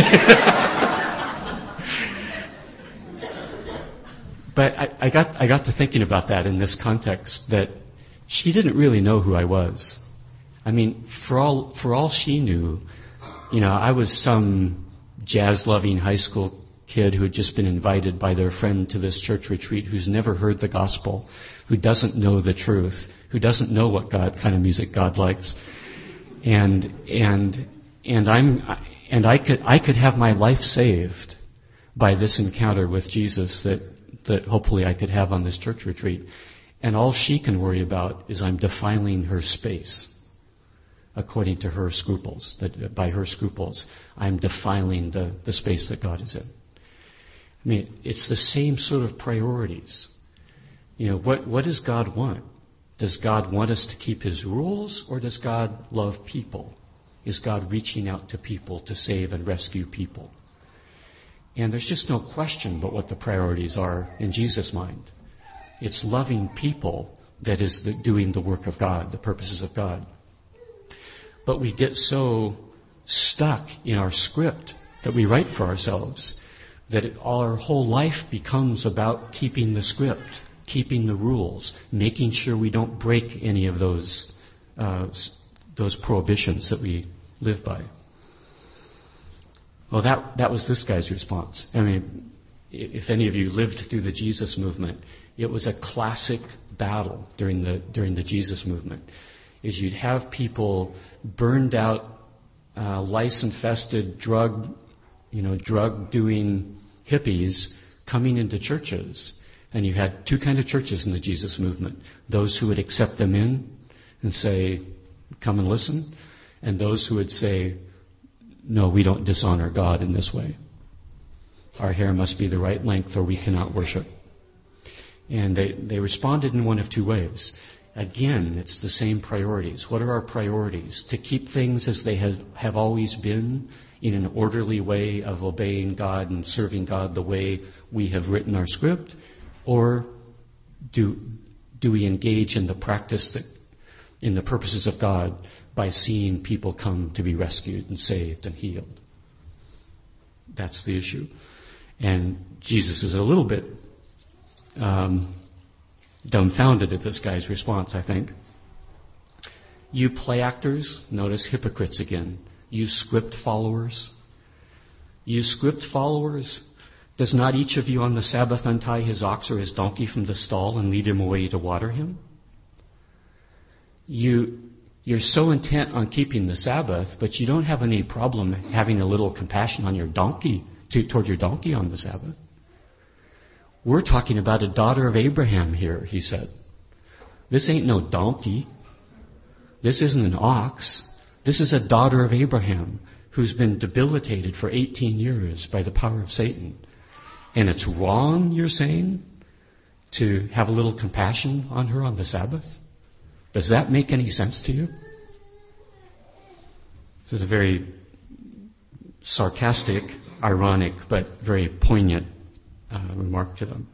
But I, I got I got to thinking about that in this context, that she didn't really know who I was. I mean, for all for all she knew, you know, I was some jazz-loving high school kid who had just been invited by their friend to this church retreat, who's never heard the gospel, who doesn't know the truth, who doesn't know what God kind of music God likes, and and and I'm and I could I could have my life saved by this encounter with Jesus that that hopefully I could have on this church retreat. And all she can worry about is I'm defiling her space according to her scruples, that by her scruples, I'm defiling the, the space that God is in. I mean, it's the same sort of priorities. You know, what, what does God want? Does God want us to keep his rules, or does God love people? Is God reaching out to people to save and rescue people? And there's just no question but what the priorities are in Jesus' mind. It's loving people that is the, doing the work of God, the purposes of God. But we get so stuck in our script that we write for ourselves that it, our whole life becomes about keeping the script, keeping the rules, making sure we don't break any of those uh, those prohibitions that we live by. Well, that that was this guy's response. I mean, if any of you lived through the Jesus movement, it was a classic battle during the during the Jesus movement. Is you'd have people burned out, uh, lice-infested, drug, you know, drug-doing hippies coming into churches, and you had two kind of churches in the Jesus movement: those who would accept them in and say, "Come and listen," and those who would say, "No, we don't dishonor God in this way. Our hair must be the right length or we cannot worship." And they, they responded in one of two ways. Again, it's the same priorities. What are our priorities? To keep things as they have, have always been, in an orderly way of obeying God and serving God the way we have written our script? Or do, do we engage in the practice that, in the purposes of God, by seeing people come to be rescued and saved and healed? That's the issue. And Jesus is a little bit um, dumbfounded at this guy's response, I think. You play actors, notice hypocrites again. You script followers. You script followers. Does not each of you on the Sabbath untie his ox or his donkey from the stall and lead him away to water him? You... You're so intent on keeping the Sabbath, but you don't have any problem having a little compassion on your donkey, to, toward your donkey on the Sabbath. We're talking about a daughter of Abraham here, he said. This ain't no donkey. This isn't an ox. This is a daughter of Abraham who's been debilitated for eighteen years by the power of Satan. And it's wrong, you're saying, to have a little compassion on her on the Sabbath? Does that make any sense to you? This is a very sarcastic, ironic, but very poignant uh, remark to them.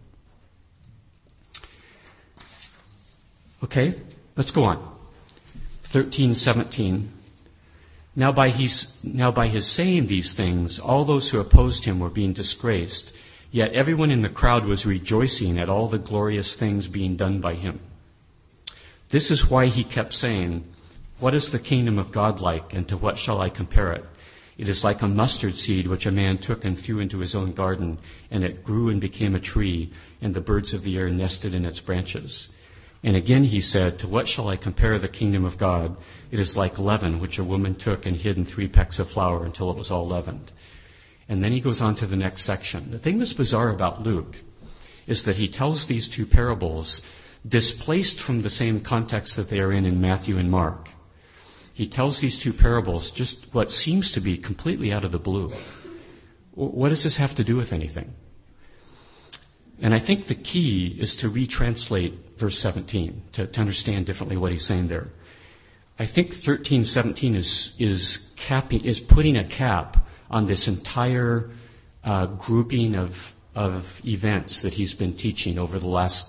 Okay, let's go on. thirteen seventeen. Now by his, now by his saying these things, all those who opposed him were being disgraced, yet everyone in the crowd was rejoicing at all the glorious things being done by him. This is why he kept saying, "What is the kingdom of God like, and to what shall I compare it? It is like a mustard seed which a man took and threw into his own garden, and it grew and became a tree, and the birds of the air nested in its branches." And again he said, "To what shall I compare the kingdom of God? It is like leaven, which a woman took and hid in three pecks of flour until it was all leavened." And then he goes on to the next section. The thing that's bizarre about Luke is that he tells these two parables displaced from the same context that they are in in Matthew and Mark. He tells these two parables just what seems to be completely out of the blue. What does this have to do with anything? And I think the key is to retranslate verse seventeen, to, to understand differently what he's saying there. I think thirteen seventeen is is capping, is putting a cap on this entire uh, grouping of of events that he's been teaching over the last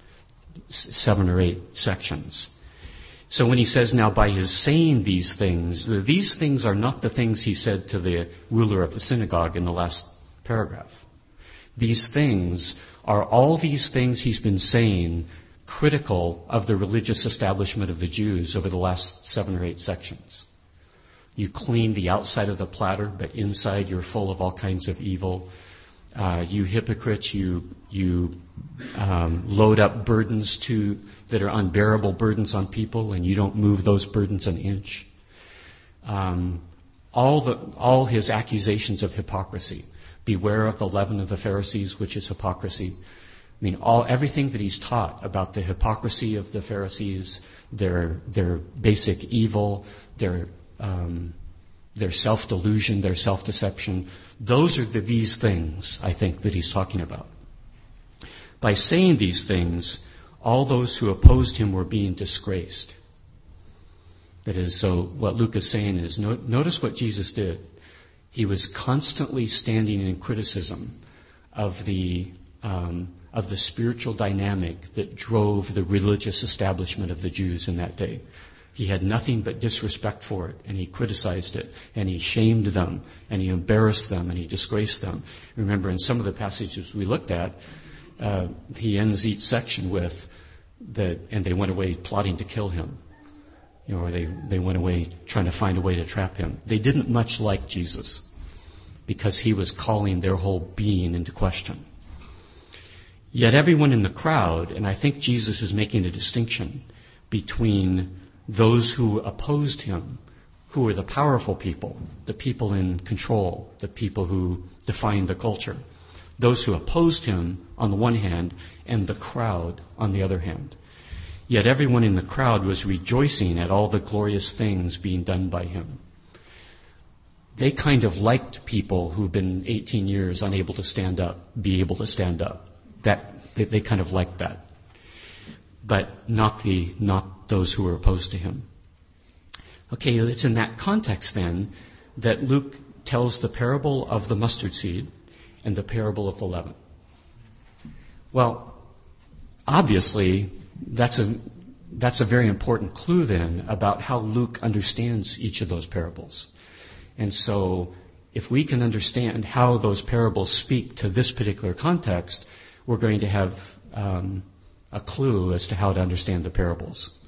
seven or eight sections. So when he says, now by his saying these things, these things are not the things he said to the ruler of the synagogue in the last paragraph. These things are all these things he's been saying critical of the religious establishment of the Jews over the last seven or eight sections. You clean the outside of the platter, but inside you're full of all kinds of evil. Uh, you hypocrites, you you um, load up burdens to that are unbearable burdens on people, and you don't move those burdens an inch. Um, all the all his accusations of hypocrisy. Beware of the leaven of the Pharisees, which is hypocrisy. I mean, all everything that he's taught about the hypocrisy of the Pharisees, their their basic evil, their um, their self-delusion, their self-deception. Those are the these things, I think, that he's talking about. By saying these things, all those who opposed him were being disgraced. That is, so what Luke is saying is, no, notice what Jesus did. He was constantly standing in criticism of the um, of the spiritual dynamic that drove the religious establishment of the Jews in that day. He had nothing but disrespect for it, and he criticized it, and he shamed them, and he embarrassed them, and he disgraced them. Remember, in some of the passages we looked at, uh, he ends each section with, that, and they went away plotting to kill him. You know, or they, they went away trying to find a way to trap him. They didn't much like Jesus, because he was calling their whole being into question. Yet everyone in the crowd, and I think Jesus is making a distinction between those who opposed him, who were the powerful people, the people in control, the people who defined the culture. Those who opposed him on the one hand, and the crowd on the other hand. Yet everyone in the crowd was rejoicing at all the glorious things being done by him. They kind of liked people who've been eighteen years unable to stand up, be able to stand up. That they, they kind of liked that. But not the not those who were opposed to him. Okay, it's in that context then that Luke tells the parable of the mustard seed and the parable of the leaven. Well, obviously, that's a that's a very important clue then about how Luke understands each of those parables. And so, if we can understand how those parables speak to this particular context, we're going to have um, a clue as to how to understand the parables.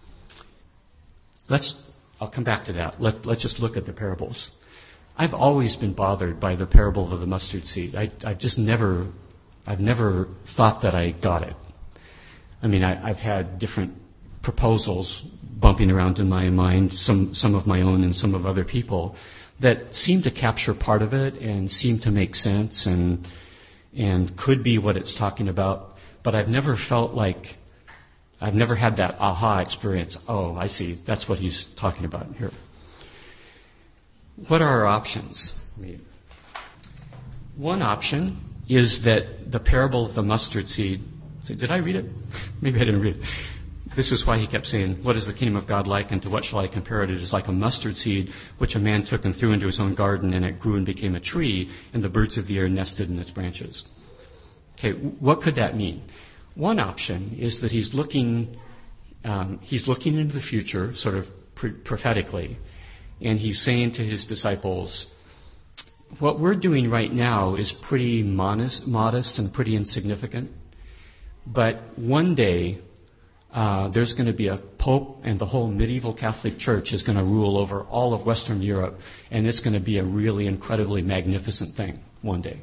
Let's, I'll come back to that. Let, let's just look at the parables. I've always been bothered by the parable of the mustard seed. I, I've just never, I've never thought that I got it. I mean, I, I've had different proposals bumping around in my mind, some, some of my own and some of other people, that seem to capture part of it and seem to make sense and, and could be what it's talking about. But I've never felt like I've never had that aha experience. Oh, I see. That's what he's talking about here. What are our options? I mean, one option is that the parable of the mustard seed. Did I read it? Maybe I didn't read it. This is why he kept saying, what is the kingdom of God like, and to what shall I compare it? It is like a mustard seed, which a man took and threw into his own garden, and it grew and became a tree, and the birds of the air nested in its branches. Okay, what could that mean? One option is that he's looking, um, he's looking into the future, sort of pre- prophetically, and he's saying to his disciples, what we're doing right now is pretty modest, modest and pretty insignificant, but one day, Uh, there's going to be a pope, and the whole medieval Catholic Church is going to rule over all of Western Europe, and it's going to be a really incredibly magnificent thing one day.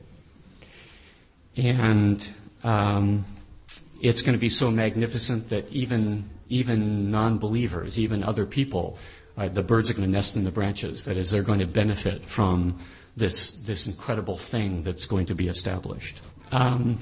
And um, it's going to be so magnificent that even even non-believers, even other people, uh, the birds are going to nest in the branches. That is, they're going to benefit from this this incredible thing that's going to be established. Um,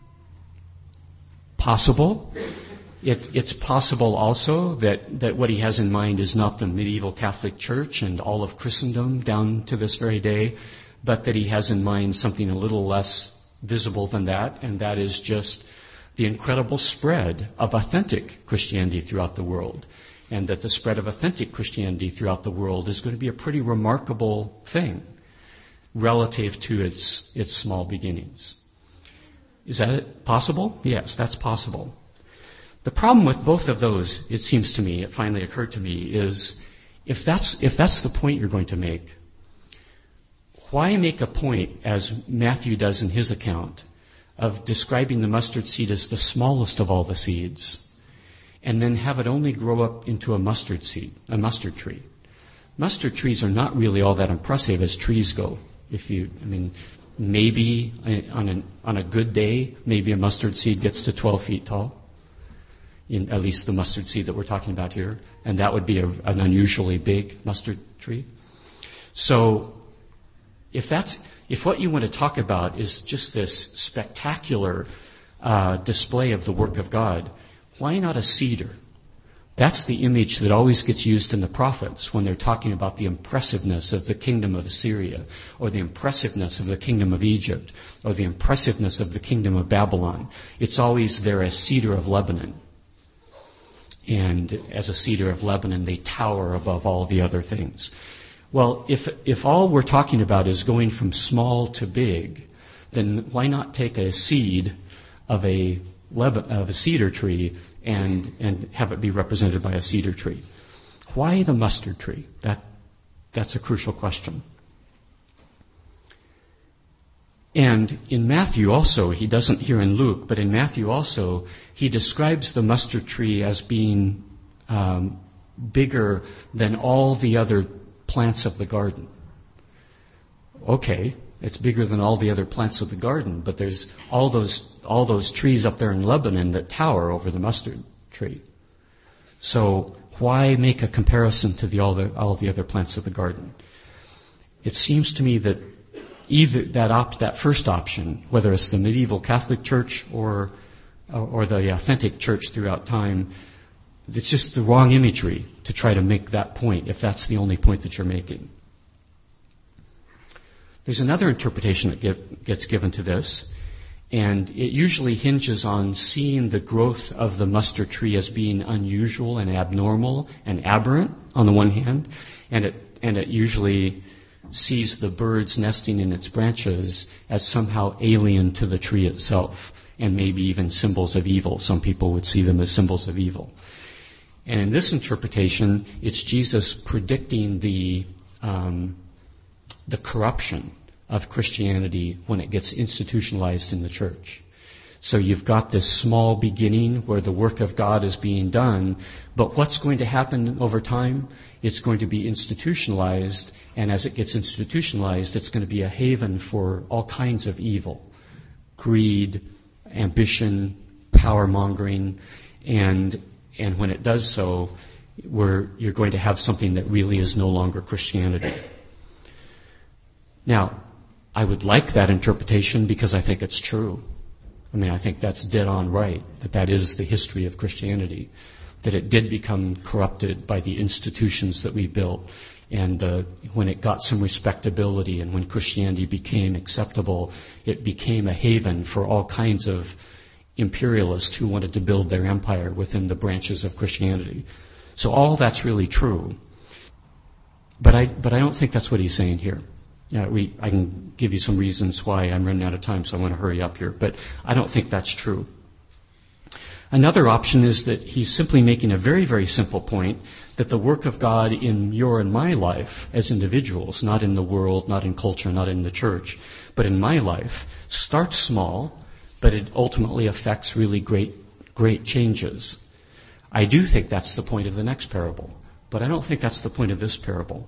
possible. It, it's possible also that, that what he has in mind is not the medieval Catholic Church and all of Christendom down to this very day, but that he has in mind something a little less visible than that, and that is just the incredible spread of authentic Christianity throughout the world, and that the spread of authentic Christianity throughout the world is going to be a pretty remarkable thing relative to its, its small beginnings. Is that possible? Yes, that's possible. The problem with both of those, it seems to me, it finally occurred to me, is if that's if that's the point you're going to make, why make a point, as Matthew does in his account, of describing the mustard seed as the smallest of all the seeds, and then have it only grow up into a mustard seed, a mustard tree? Mustard trees are not really all that impressive as trees go. If you, I mean, maybe on a, on a good day, maybe a mustard seed gets to twelve feet tall. In at least the mustard seed that we're talking about here, and that would be a, an unusually big mustard tree. So, if that's if what you want to talk about is just this spectacular uh, display of the work of God, why not a cedar? That's the image that always gets used in the prophets when they're talking about the impressiveness of the kingdom of Assyria, or the impressiveness of the kingdom of Egypt, or the impressiveness of the kingdom of Babylon. It's always there as cedar of Lebanon. And as a cedar of Lebanon, they tower above all the other things. Well, if if all we're talking about is going from small to big, then why not take a seed of a Leb- of a cedar tree and and have it be represented by a cedar tree? Why the mustard tree? That that's a crucial question. And in Matthew also, he doesn't here in Luke, but in Matthew also, he describes the mustard tree as being um, bigger than all the other plants of the garden. Okay, it's bigger than all the other plants of the garden, but there's all those all those trees up there in Lebanon that tower over the mustard tree. So why make a comparison to the all the all the other plants of the garden? It seems to me that either that op, that first option, whether it's the medieval Catholic Church or or the authentic church throughout time, it's just the wrong imagery to try to make that point if that's the only point that you're making. There's another interpretation that get, gets given to this, and it usually hinges on seeing the growth of the mustard tree as being unusual and abnormal and aberrant on the one hand, and it and it usually sees the birds nesting in its branches as somehow alien to the tree itself, and maybe even symbols of evil. Some people would see them as symbols of evil. And in this interpretation, it's Jesus predicting the um, the corruption of Christianity when it gets institutionalized in the church. So you've got this small beginning where the work of God is being done, but what's going to happen over time? It's going to be institutionalized, and as it gets institutionalized, it's going to be a haven for all kinds of evil. Greed, ambition, power-mongering, and and when it does so, we're, you're going to have something that really is no longer Christianity. Now, I would like that interpretation because I think it's true. I mean, I think that's dead on right, that that is the history of Christianity, that it did become corrupted by the institutions that we built. And uh, when it got some respectability and when Christianity became acceptable, it became a haven for all kinds of imperialists who wanted to build their empire within the branches of Christianity. So all that's really true. But I, but I don't think that's what he's saying here. Yeah, we, I can give you some reasons why I'm running out of time, so I want to hurry up here. But I don't think that's true. Another option is that he's simply making a very, very simple point, that the work of God in your and my life as individuals, not in the world, not in culture, not in the church, but in my life, starts small, but it ultimately affects really great, great changes. I do think that's the point of the next parable, but I don't think that's the point of this parable.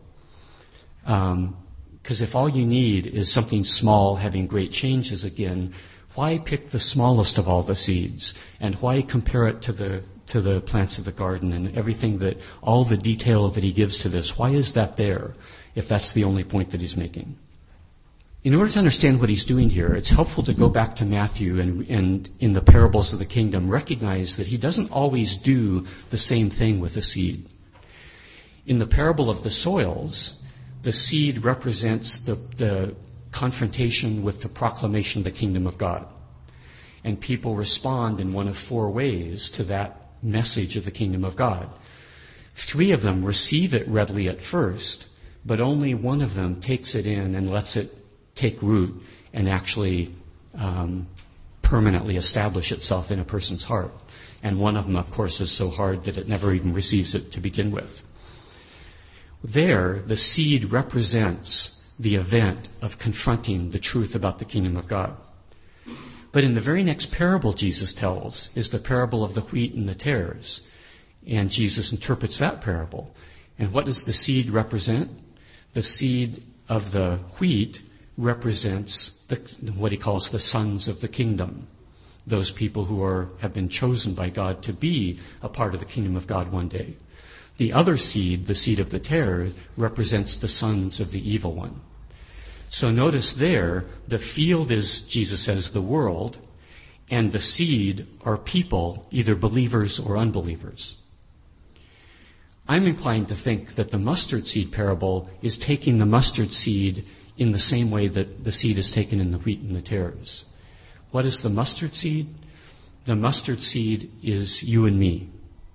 Um, because if all you need is something small having great changes again, why pick the smallest of all the seeds? And why compare it to the to the plants of the garden and everything that, all the detail that he gives to this? Why is that there if that's the only point that he's making? In order to understand what he's doing here, it's helpful to go back to Matthew and, and in the parables of the kingdom, recognize that he doesn't always do the same thing with a seed. In the parable of the soils, the seed represents the, the confrontation with the proclamation of the kingdom of God. And people respond in one of four ways to that message of the kingdom of God. Three of them receive it readily at first, but only one of them takes it in and lets it take root and actually um, permanently establish itself in a person's heart. And one of them, of course, is so hard that it never even receives it to begin with. There, the seed represents the event of confronting the truth about the kingdom of God. But in the very next parable Jesus tells is the parable of the wheat and the tares. And Jesus interprets that parable. And what does the seed represent? The seed of the wheat represents the, what he calls the sons of the kingdom. Those people who are have been chosen by God to be a part of the kingdom of God one day. The other seed, the seed of the tares, represents the sons of the evil one. So notice there, the field is, Jesus says, the world, and the seed are people, either believers or unbelievers. I'm inclined to think that the mustard seed parable is taking the mustard seed in the same way that the seed is taken in the wheat and the tares. What is the mustard seed? The mustard seed is you and me.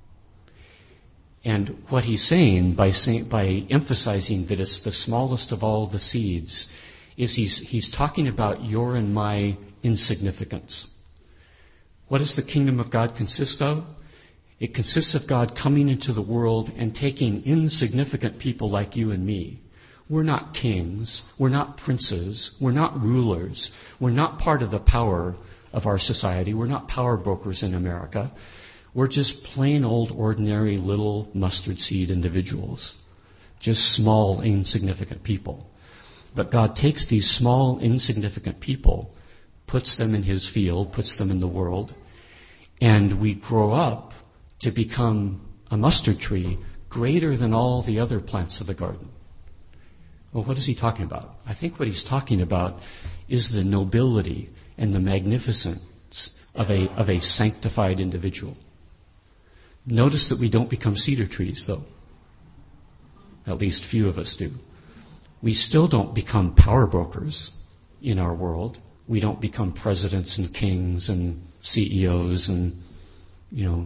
And what he's saying by saying, by emphasizing that it's the smallest of all the seeds is he's he's talking about your and my insignificance. What does the kingdom of God consist of? It consists of God coming into the world and taking insignificant people like you and me. We're not kings. We're not princes. We're not rulers. We're not part of the power of our society. We're not power brokers in America. We're just plain old ordinary little mustard seed individuals. Just small, insignificant people. But God takes these small, insignificant people, puts them in his field, puts them in the world, and we grow up to become a mustard tree greater than all the other plants of the garden. Well, what is he talking about? I think what he's talking about is the nobility and the magnificence of a, of a sanctified individual. Notice that we don't become cedar trees, though. At least few of us do. We still don't become power brokers in our world. We don't become presidents and kings and C E Os and, you know,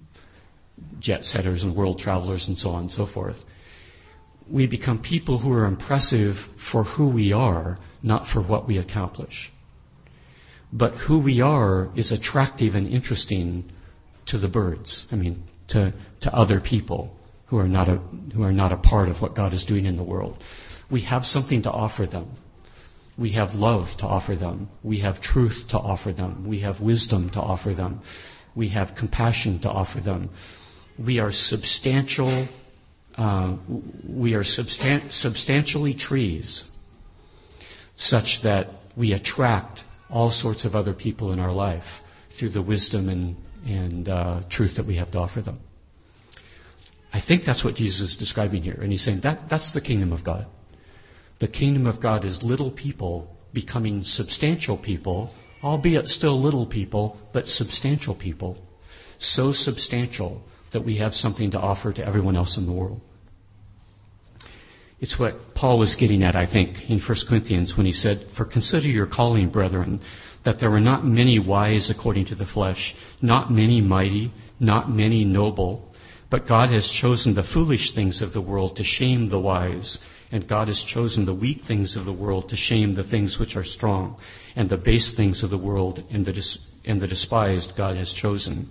jet setters and world travelers and so on and so forth. We become people who are impressive for who we are, not for what we accomplish. But who we are is attractive and interesting to the birds. I mean, to to other people who are not a who are not a part of what God is doing in the world. We have something to offer them. We have love to offer them. We have truth to offer them. We have wisdom to offer them. We have compassion to offer them. We are substantial. Uh, we are substan- substantially trees, such that we attract all sorts of other people in our life through the wisdom and and uh, truth that we have to offer them. I think that's what Jesus is describing here. And he's saying that that's the kingdom of God. The kingdom of God is little people becoming substantial people albeit still little people, but substantial people. So substantial that we have something to offer to everyone else in the world. It's what Paul was getting at, I think, in First Corinthians when he said, "For consider your calling, brethren, that there were not many wise according to the flesh, not many mighty, not many noble, but God has chosen the foolish things of the world to shame the wise, and God has chosen the weak things of the world to shame the things which are strong, and the base things of the world and the, dis- and the despised God has chosen."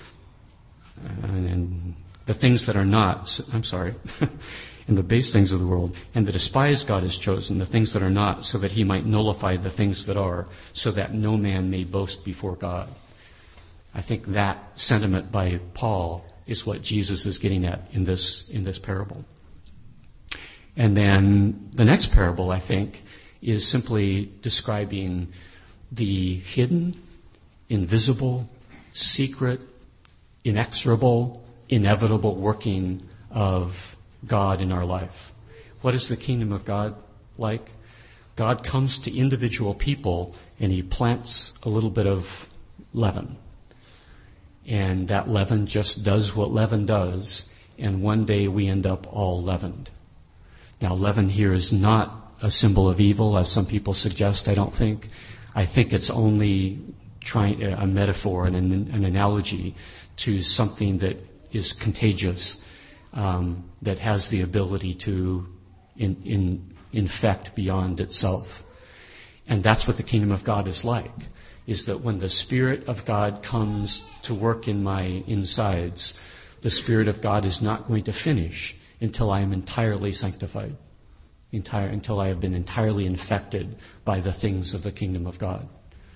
And the things that are not, I'm sorry, and the base things of the world, and the despised God has chosen, the things that are not, so that he might nullify the things that are, so that no man may boast before God. I think that sentiment by Paul is what Jesus is getting at in this, in this parable. And then the next parable, I think, is simply describing the hidden, invisible, secret, inexorable, inevitable working of God in our life. What is the kingdom of God like? God comes to individual people and he plants a little bit of leaven. And that leaven just does what leaven does, and one day we end up all leavened. Now, leaven here is not a symbol of evil, as some people suggest, I don't think. I think it's only trying a metaphor and an, an analogy to something that is contagious, um, that has the ability to in, in, infect beyond itself. And that's what the kingdom of God is like, is that when the Spirit of God comes to work in my insides, the Spirit of God is not going to finish until I am entirely sanctified, entire, until I have been entirely infected by the things of the kingdom of God.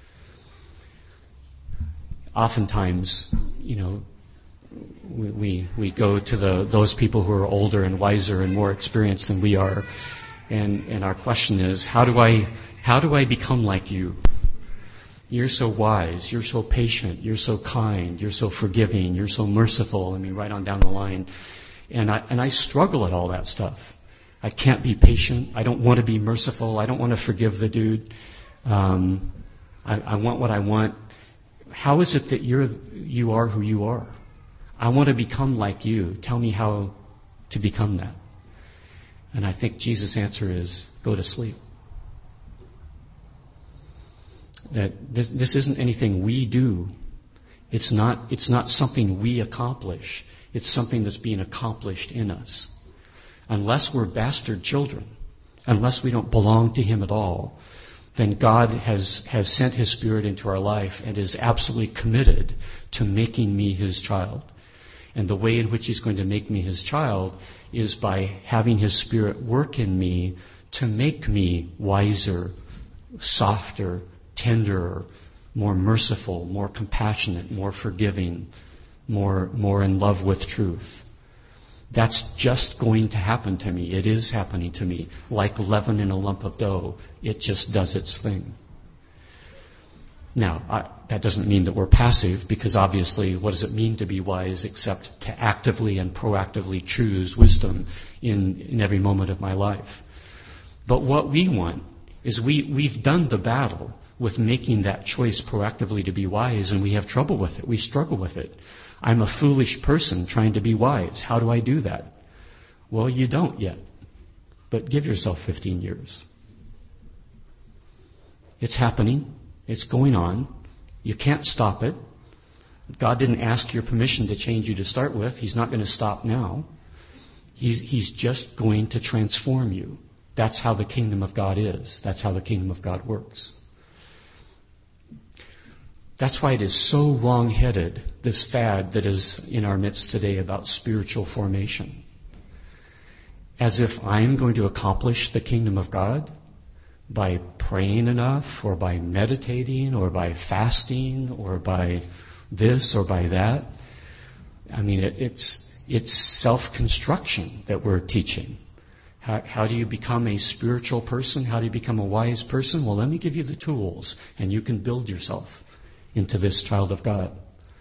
Oftentimes, you know, we, we, we go to the those people who are older and wiser and more experienced than we are, and, and our question is, how do I how do I become like you? You're so wise, you're so patient, you're so kind, you're so forgiving, you're so merciful. I mean, right on down the line. And I and I struggle at all that stuff. I can't be patient. I don't want to be merciful. I don't want to forgive the dude. Um, I, I want what I want. How is it that you're you are who you are? I want to become like you. Tell me how to become that. And I think Jesus' answer is, go to sleep. That this, this isn't anything we do. It's not, it's not something we accomplish. It's something that's being accomplished in us. Unless we're bastard children, unless we don't belong to Him at all, then God has, has sent His Spirit into our life and is absolutely committed to making me His child. And the way in which He's going to make me His child is by having His Spirit work in me to make me wiser, softer, tenderer, more merciful, more compassionate, more forgiving, more, more in love with truth. That's just going to happen to me. It is happening to me. Like leaven in a lump of dough. It just does its thing. Now, I, that doesn't mean that we're passive, because obviously what does it mean to be wise except to actively and proactively choose wisdom in, in every moment of my life? But what we want is we, we've done the battle with making that choice proactively to be wise, and we have trouble with it. We struggle with it. I'm a foolish person trying to be wise. How do I do that? Well, you don't yet. But give yourself fifteen years. It's happening. It's going on. You can't stop it. God didn't ask your permission to change you to start with. He's not going to stop now. He's, he's just going to transform you. That's how the kingdom of God is. That's how the kingdom of God works. That's why it is so wrong-headed, this fad that is in our midst today about spiritual formation. As if I am going to accomplish the kingdom of God by praying enough, or by meditating, or by fasting, or by this or by that. I mean, it, it's it's self-construction that we're teaching. How, how do you become a spiritual person? How do you become a wise person? Well, let me give you the tools, and you can build yourself into this child of God.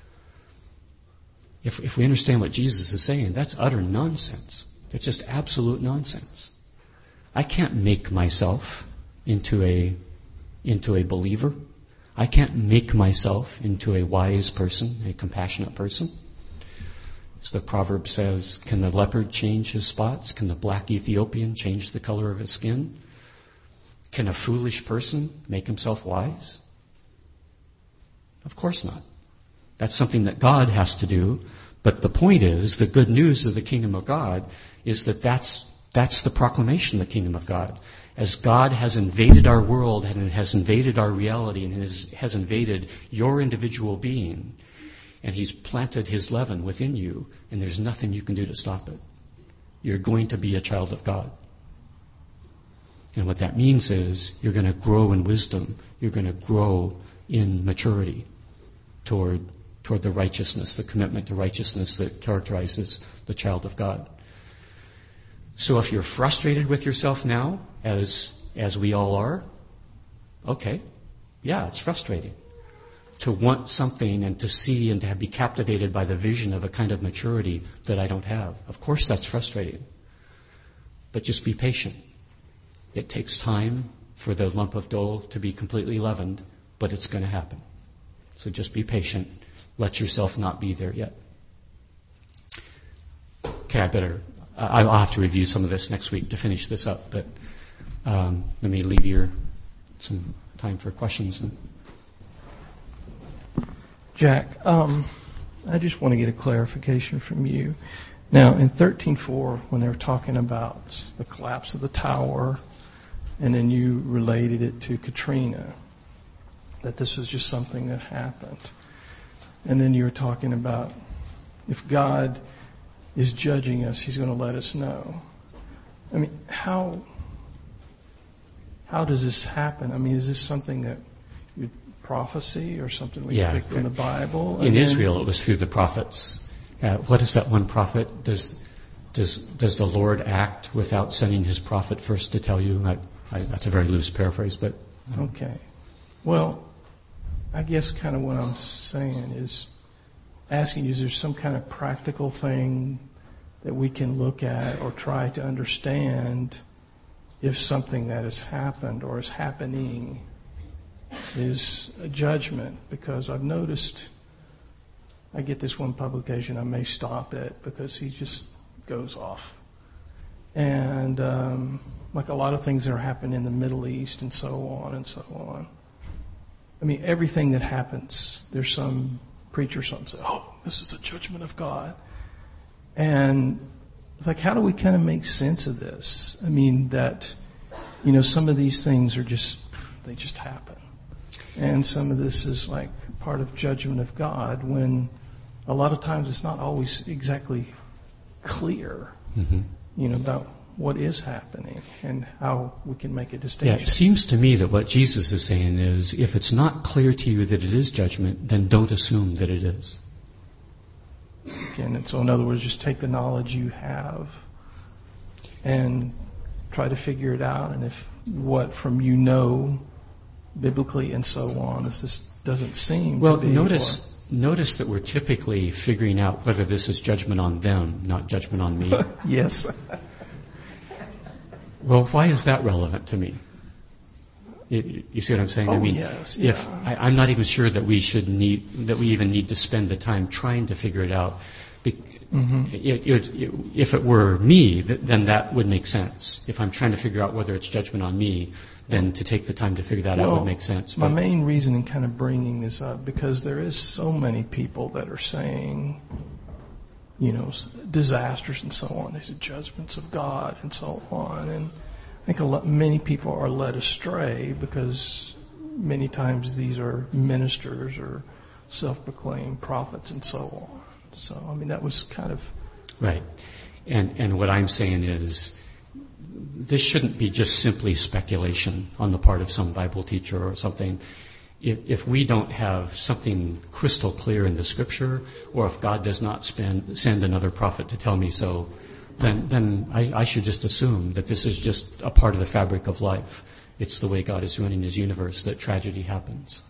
If, if we understand what Jesus is saying, that's utter nonsense. It's just absolute nonsense. I can't make myself into a into a believer. I can't make myself into a wise person, a compassionate person. As the proverb says, can the leopard change his spots? Can the black Ethiopian change the color of his skin? Can a foolish person make himself wise? Of course not. That's something that God has to do. But the point is, the good news of the kingdom of God is that that's, that's the proclamation of the kingdom of God. As God has invaded our world and has invaded our reality and has, has invaded your individual being, and He's planted His leaven within you, and there's nothing you can do to stop it. You're going to be a child of God. And what that means is you're going to grow in wisdom. You're going to grow in maturity toward toward the righteousness, the commitment to righteousness that characterizes the child of God. So if you're frustrated with yourself now, as as we all are, okay, yeah, it's frustrating to want something and to see and to be captivated by the vision of a kind of maturity that I don't have. Of course that's frustrating. But just be patient. It takes time for the lump of dough to be completely leavened, but it's going to happen. So just be patient. Let yourself not be there yet. Okay, I better, I'll have to review some of this next week to finish this up, but um, let me leave you some time for questions. Jack, um, I just want to get a clarification from you. Now, in thirteen four, when they were talking about the collapse of the tower, and then you related it to Katrina, that this was just something that happened. And then you were talking about if God is judging us, He's going to let us know. I mean, how how does this happen? I mean, is this something that you prophecy or something we yeah, pick from the Bible? In then, Israel, it was through the prophets. Uh, what is that one prophet? Does does does the Lord act without sending His prophet first to tell you? I, I, that's a very loose paraphrase, but um, okay. Well, I guess kind of what I'm saying is asking you, is there some kind of practical thing that we can look at or try to understand if something that has happened or is happening is a judgment? Because I've noticed, I get this one publication, I may stop it because he just goes off. And um, like a lot of things that are happening in the Middle East and so on and so on. I mean, everything that happens, there's some preacher or something say, oh, this is the judgment of God. And it's like, how do we kind of make sense of this? I mean, that, you know, some of these things are just, they just happen. And some of this is like part of judgment of God when a lot of times it's not always exactly clear, mm-hmm. you know, about what is happening and how we can make a distinction. Yeah, it seems to me that what Jesus is saying is, if it's not clear to you that it is judgment, then don't assume that it is. And so in other words, just take the knowledge you have and try to figure it out. And if what from you know biblically and so on, if this doesn't seem well, to be... Well, notice, notice that we're typically figuring out whether this is judgment on them, not judgment on me. Yes. Well, why is that relevant to me? You, you see what I'm saying? Oh, I mean, yes, yeah. if I, I'm not even sure that we should need that we even need to spend the time trying to figure it out. Be, mm-hmm. it, it, it, if it were me, then that would make sense. If I'm trying to figure out whether it's judgment on me, then to take the time to figure that well, out would make sense. My but, main reason in kind of bringing this up, because there is so many people that are saying, you know, disasters and so on. These are judgments of God and so on. And I think a lot, many people are led astray because many times these are ministers or self-proclaimed prophets and so on. So, I mean, that was kind of... Right. And and what I'm saying is this shouldn't be just simply speculation on the part of some Bible teacher or something. If, if we don't have something crystal clear in the Scripture, or if God does not spend, send another prophet to tell me so, then, then I, I should just assume that this is just a part of the fabric of life. It's the way God is running His universe that tragedy happens.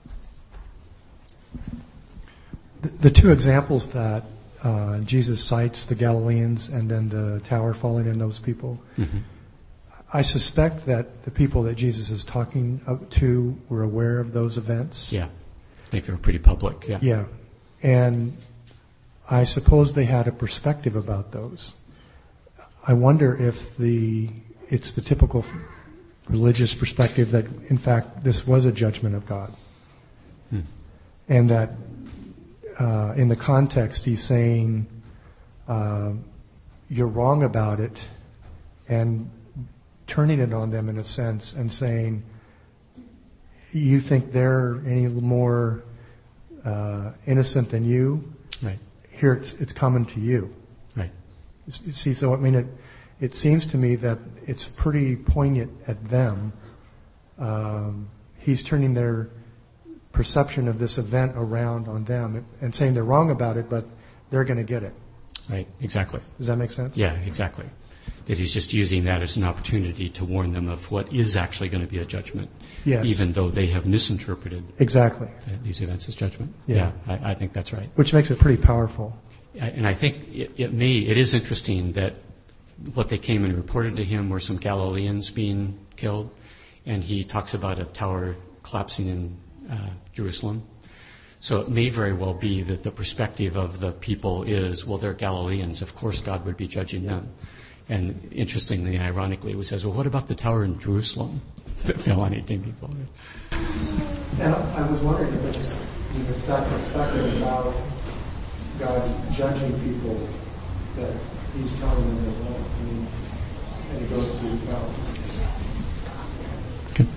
The, the two examples that uh, Jesus cites, the Galileans and then the tower falling in those people, mm-hmm. I suspect that the people that Jesus is talking to were aware of those events. Yeah. I think they were pretty public, yeah. Yeah. And I suppose they had a perspective about those. I wonder if the it's the typical religious perspective that, in fact, this was a judgment of God. Hmm. And that uh, in the context he's saying, uh, you're wrong about it, and turning it on them in a sense and saying, you think they're any more uh, innocent than you? Right. Here it's, it's coming to you. Right. You see, so I mean, it, it seems to me that it's pretty poignant at them. Um, he's turning their perception of this event around on them and saying they're wrong about it, but they're going to get it. Right, exactly. Does that make sense? Yeah, exactly. That he's just using that as an opportunity to warn them of what is actually going to be a judgment, yes. even though they have misinterpreted exactly these events as judgment. Yeah, yeah I, I think that's right. Which makes it pretty powerful. And I think it, it may, it is interesting that what they came and reported to him were some Galileans being killed, and he talks about a tower collapsing in uh, Jerusalem. So it may very well be that the perspective of the people is, well, they're Galileans. Of course God would be judging them. And interestingly, ironically, he says, well, what about the tower in Jerusalem that fell on eighteen people? And I was wondering if it's, if it's that perspective about God judging people that he's telling them as well. I mean, and he goes to hell. Okay.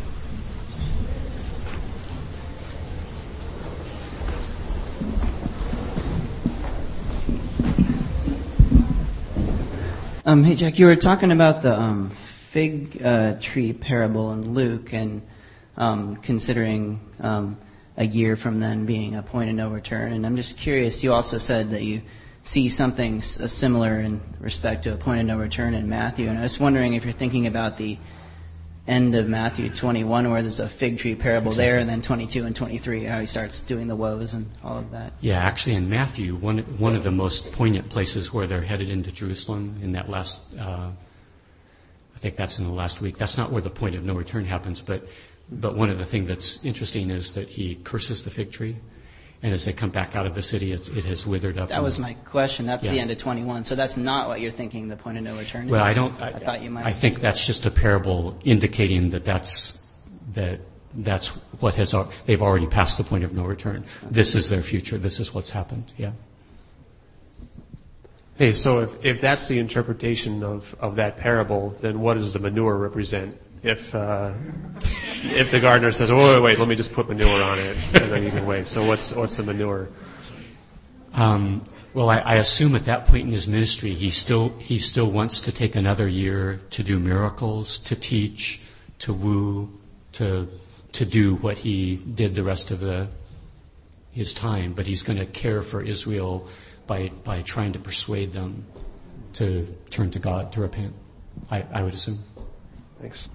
Um, hey, Jack, you were talking about the um, fig uh, tree parable in Luke and um, considering um, a year from then being a point of no return. And I'm just curious, you also said that you see something s- similar in respect to a point of no return in Matthew. And I was wondering if you're thinking about the end of Matthew twenty-one where there's a fig tree parable exactly. there, and then twenty-two and twenty-three, how he starts doing the woes and all of that. Yeah, actually in Matthew, one one of the most poignant places where they're headed into Jerusalem in that last, uh, I think that's in the last week. That's not where the point of no return happens, but but one of the things that's interesting is that he curses the fig tree, and as they come back out of the city, it's, it has withered up. That was my question. That's yeah. the end of twenty-one. So that's not what you're thinking the point of no return is? Well, I don't. I, I, I thought you might. I think that's just a parable indicating that that's that that's what has they've already passed the point of no return. Okay. This is their future. This is what's happened. Yeah. Hey, so if if that's the interpretation of, of that parable, then what does the manure represent? If uh, if the gardener says, "Oh, wait, wait, let me just put manure on it," and then you can wait. So what's what's the manure? Um, well, I, I assume at that point in his ministry, he still he still wants to take another year to do miracles, to teach, to woo, to to do what he did the rest of the his time. But he's going to care for Israel by by trying to persuade them to turn to God, to repent. I, I would assume. Thanks.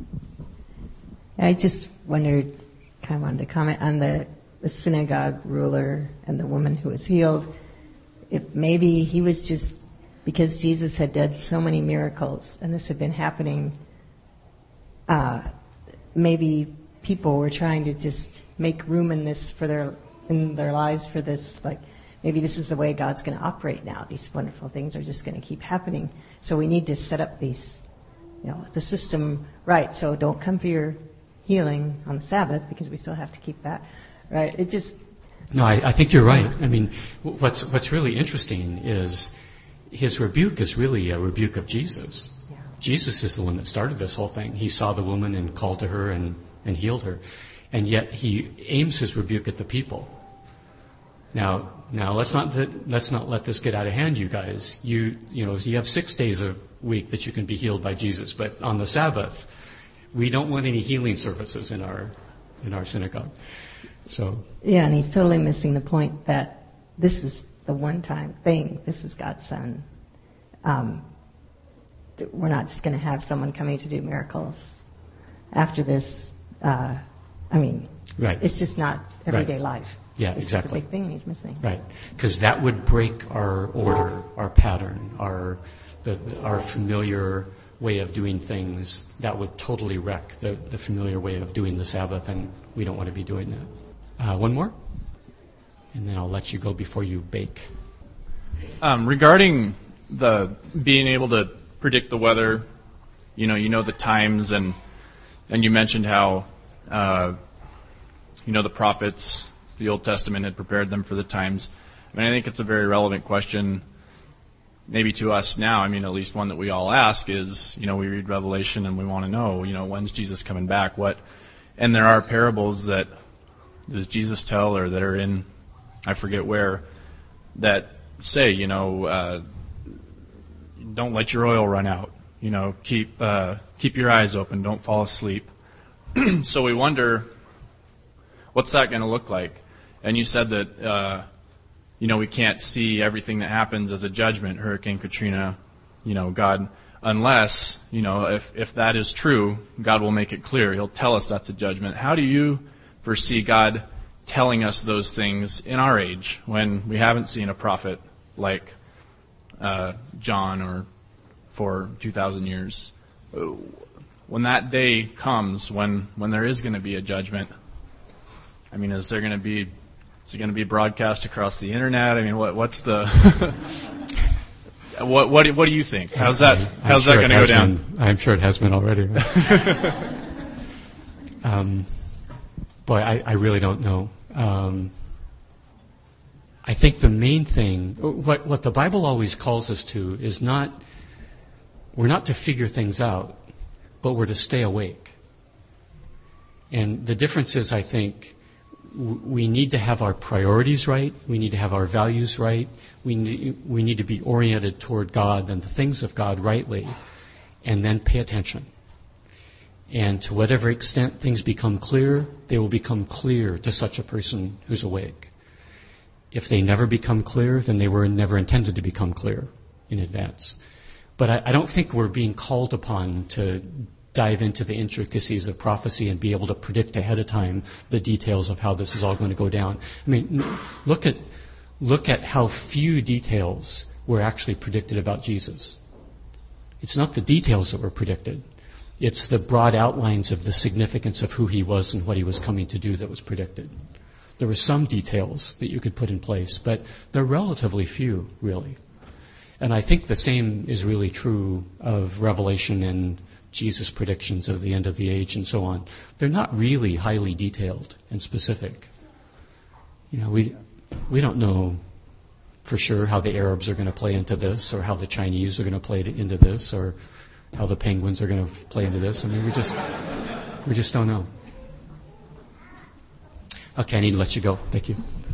I just wondered, kind of wanted to comment on the, the synagogue ruler and the woman who was healed. If maybe he was just, because Jesus had done so many miracles and this had been happening, uh, maybe people were trying to just make room in this for their, in their lives for this, like, maybe this is the way God's going to operate now. These wonderful things are just going to keep happening. So we need to set up these, you know, the system right. So don't come for your healing on the Sabbath because we still have to keep that, right? It just... No, I, I think you're right. I mean, what's what's really interesting is his rebuke is really a rebuke of Jesus. Yeah. Jesus is the one that started this whole thing. He saw the woman and called to her and, and healed her. And yet he aims his rebuke at the people. Now, now let's not let's not let this get out of hand, you guys. You you know you have six days a week that you can be healed by Jesus, but on the Sabbath, we don't want any healing services in our in our synagogue. So yeah, and he's totally missing the point that this is the one-time thing. This is God's Son. Um, we're not just going to have someone coming to do miracles after this. Uh, I mean, right. It's just not everyday right. life. Yeah, it's exactly. It's a big thing he's missing. Right, because that would break our order, our pattern, our the, our familiar way of doing things that would totally wreck the, the familiar way of doing the Sabbath, and we don't want to be doing that. Uh, one more, and then I'll let you go before you bake. Um, regarding the being able to predict the weather, you know, you know the times, and and you mentioned how, uh, you know, the prophets, the Old Testament had prepared them for the times. I mean, I think it's a very relevant question, maybe to us now. I mean, at least one that we all ask is, you know, we read Revelation and we want to know, you know, when's Jesus coming back? What? And there are parables that does Jesus tell, or that are in, I forget where, that say, you know, uh, don't let your oil run out. You know, keep uh, keep your eyes open. Don't fall asleep. So we wonder, what's that going to look like? And you said that, uh, you know, we can't see everything that happens as a judgment, Hurricane Katrina, you know, God, unless, you know, if, if that is true, God will make it clear. He'll tell us that's a judgment. How do you foresee God telling us those things in our age when we haven't seen a prophet like uh, John or for two thousand years? When that day comes, when, when there is going to be a judgment, I mean, is there going to be, is it going to be broadcast across the internet? I mean, what what's the what what what do you think? How's that how's sure that going to go down? Been, I'm sure it has been already. um, boy, I, I really don't know. Um, I think the main thing, what what the Bible always calls us to, is not, we're not to figure things out, but we're to stay awake. And the difference is, I think, w- we need to have our priorities right. We need to have our values right. We need, we need to be oriented toward God and the things of God rightly, and then pay attention. And to whatever extent things become clear, they will become clear to such a person who's awake. If they never become clear, then they were never intended to become clear in advance. But I, I don't think we're being called upon to dive into the intricacies of prophecy and be able to predict ahead of time the details of how this is all going to go down. I mean, look at look at how few details were actually predicted about Jesus. It's not the details that were predicted. It's the broad outlines of the significance of who he was and what he was coming to do that was predicted. There were some details that you could put in place, but they're relatively few, really. And I think the same is really true of Revelation and Jesus' predictions of the end of the age and so on. They're not really highly detailed and specific. You know, we we don't know for sure how the Arabs are going to play into this, or how the Chinese are going to play into this, or how the penguins are going to play into this. I mean, we just we just don't know. Okay, I need to let you go. Thank you.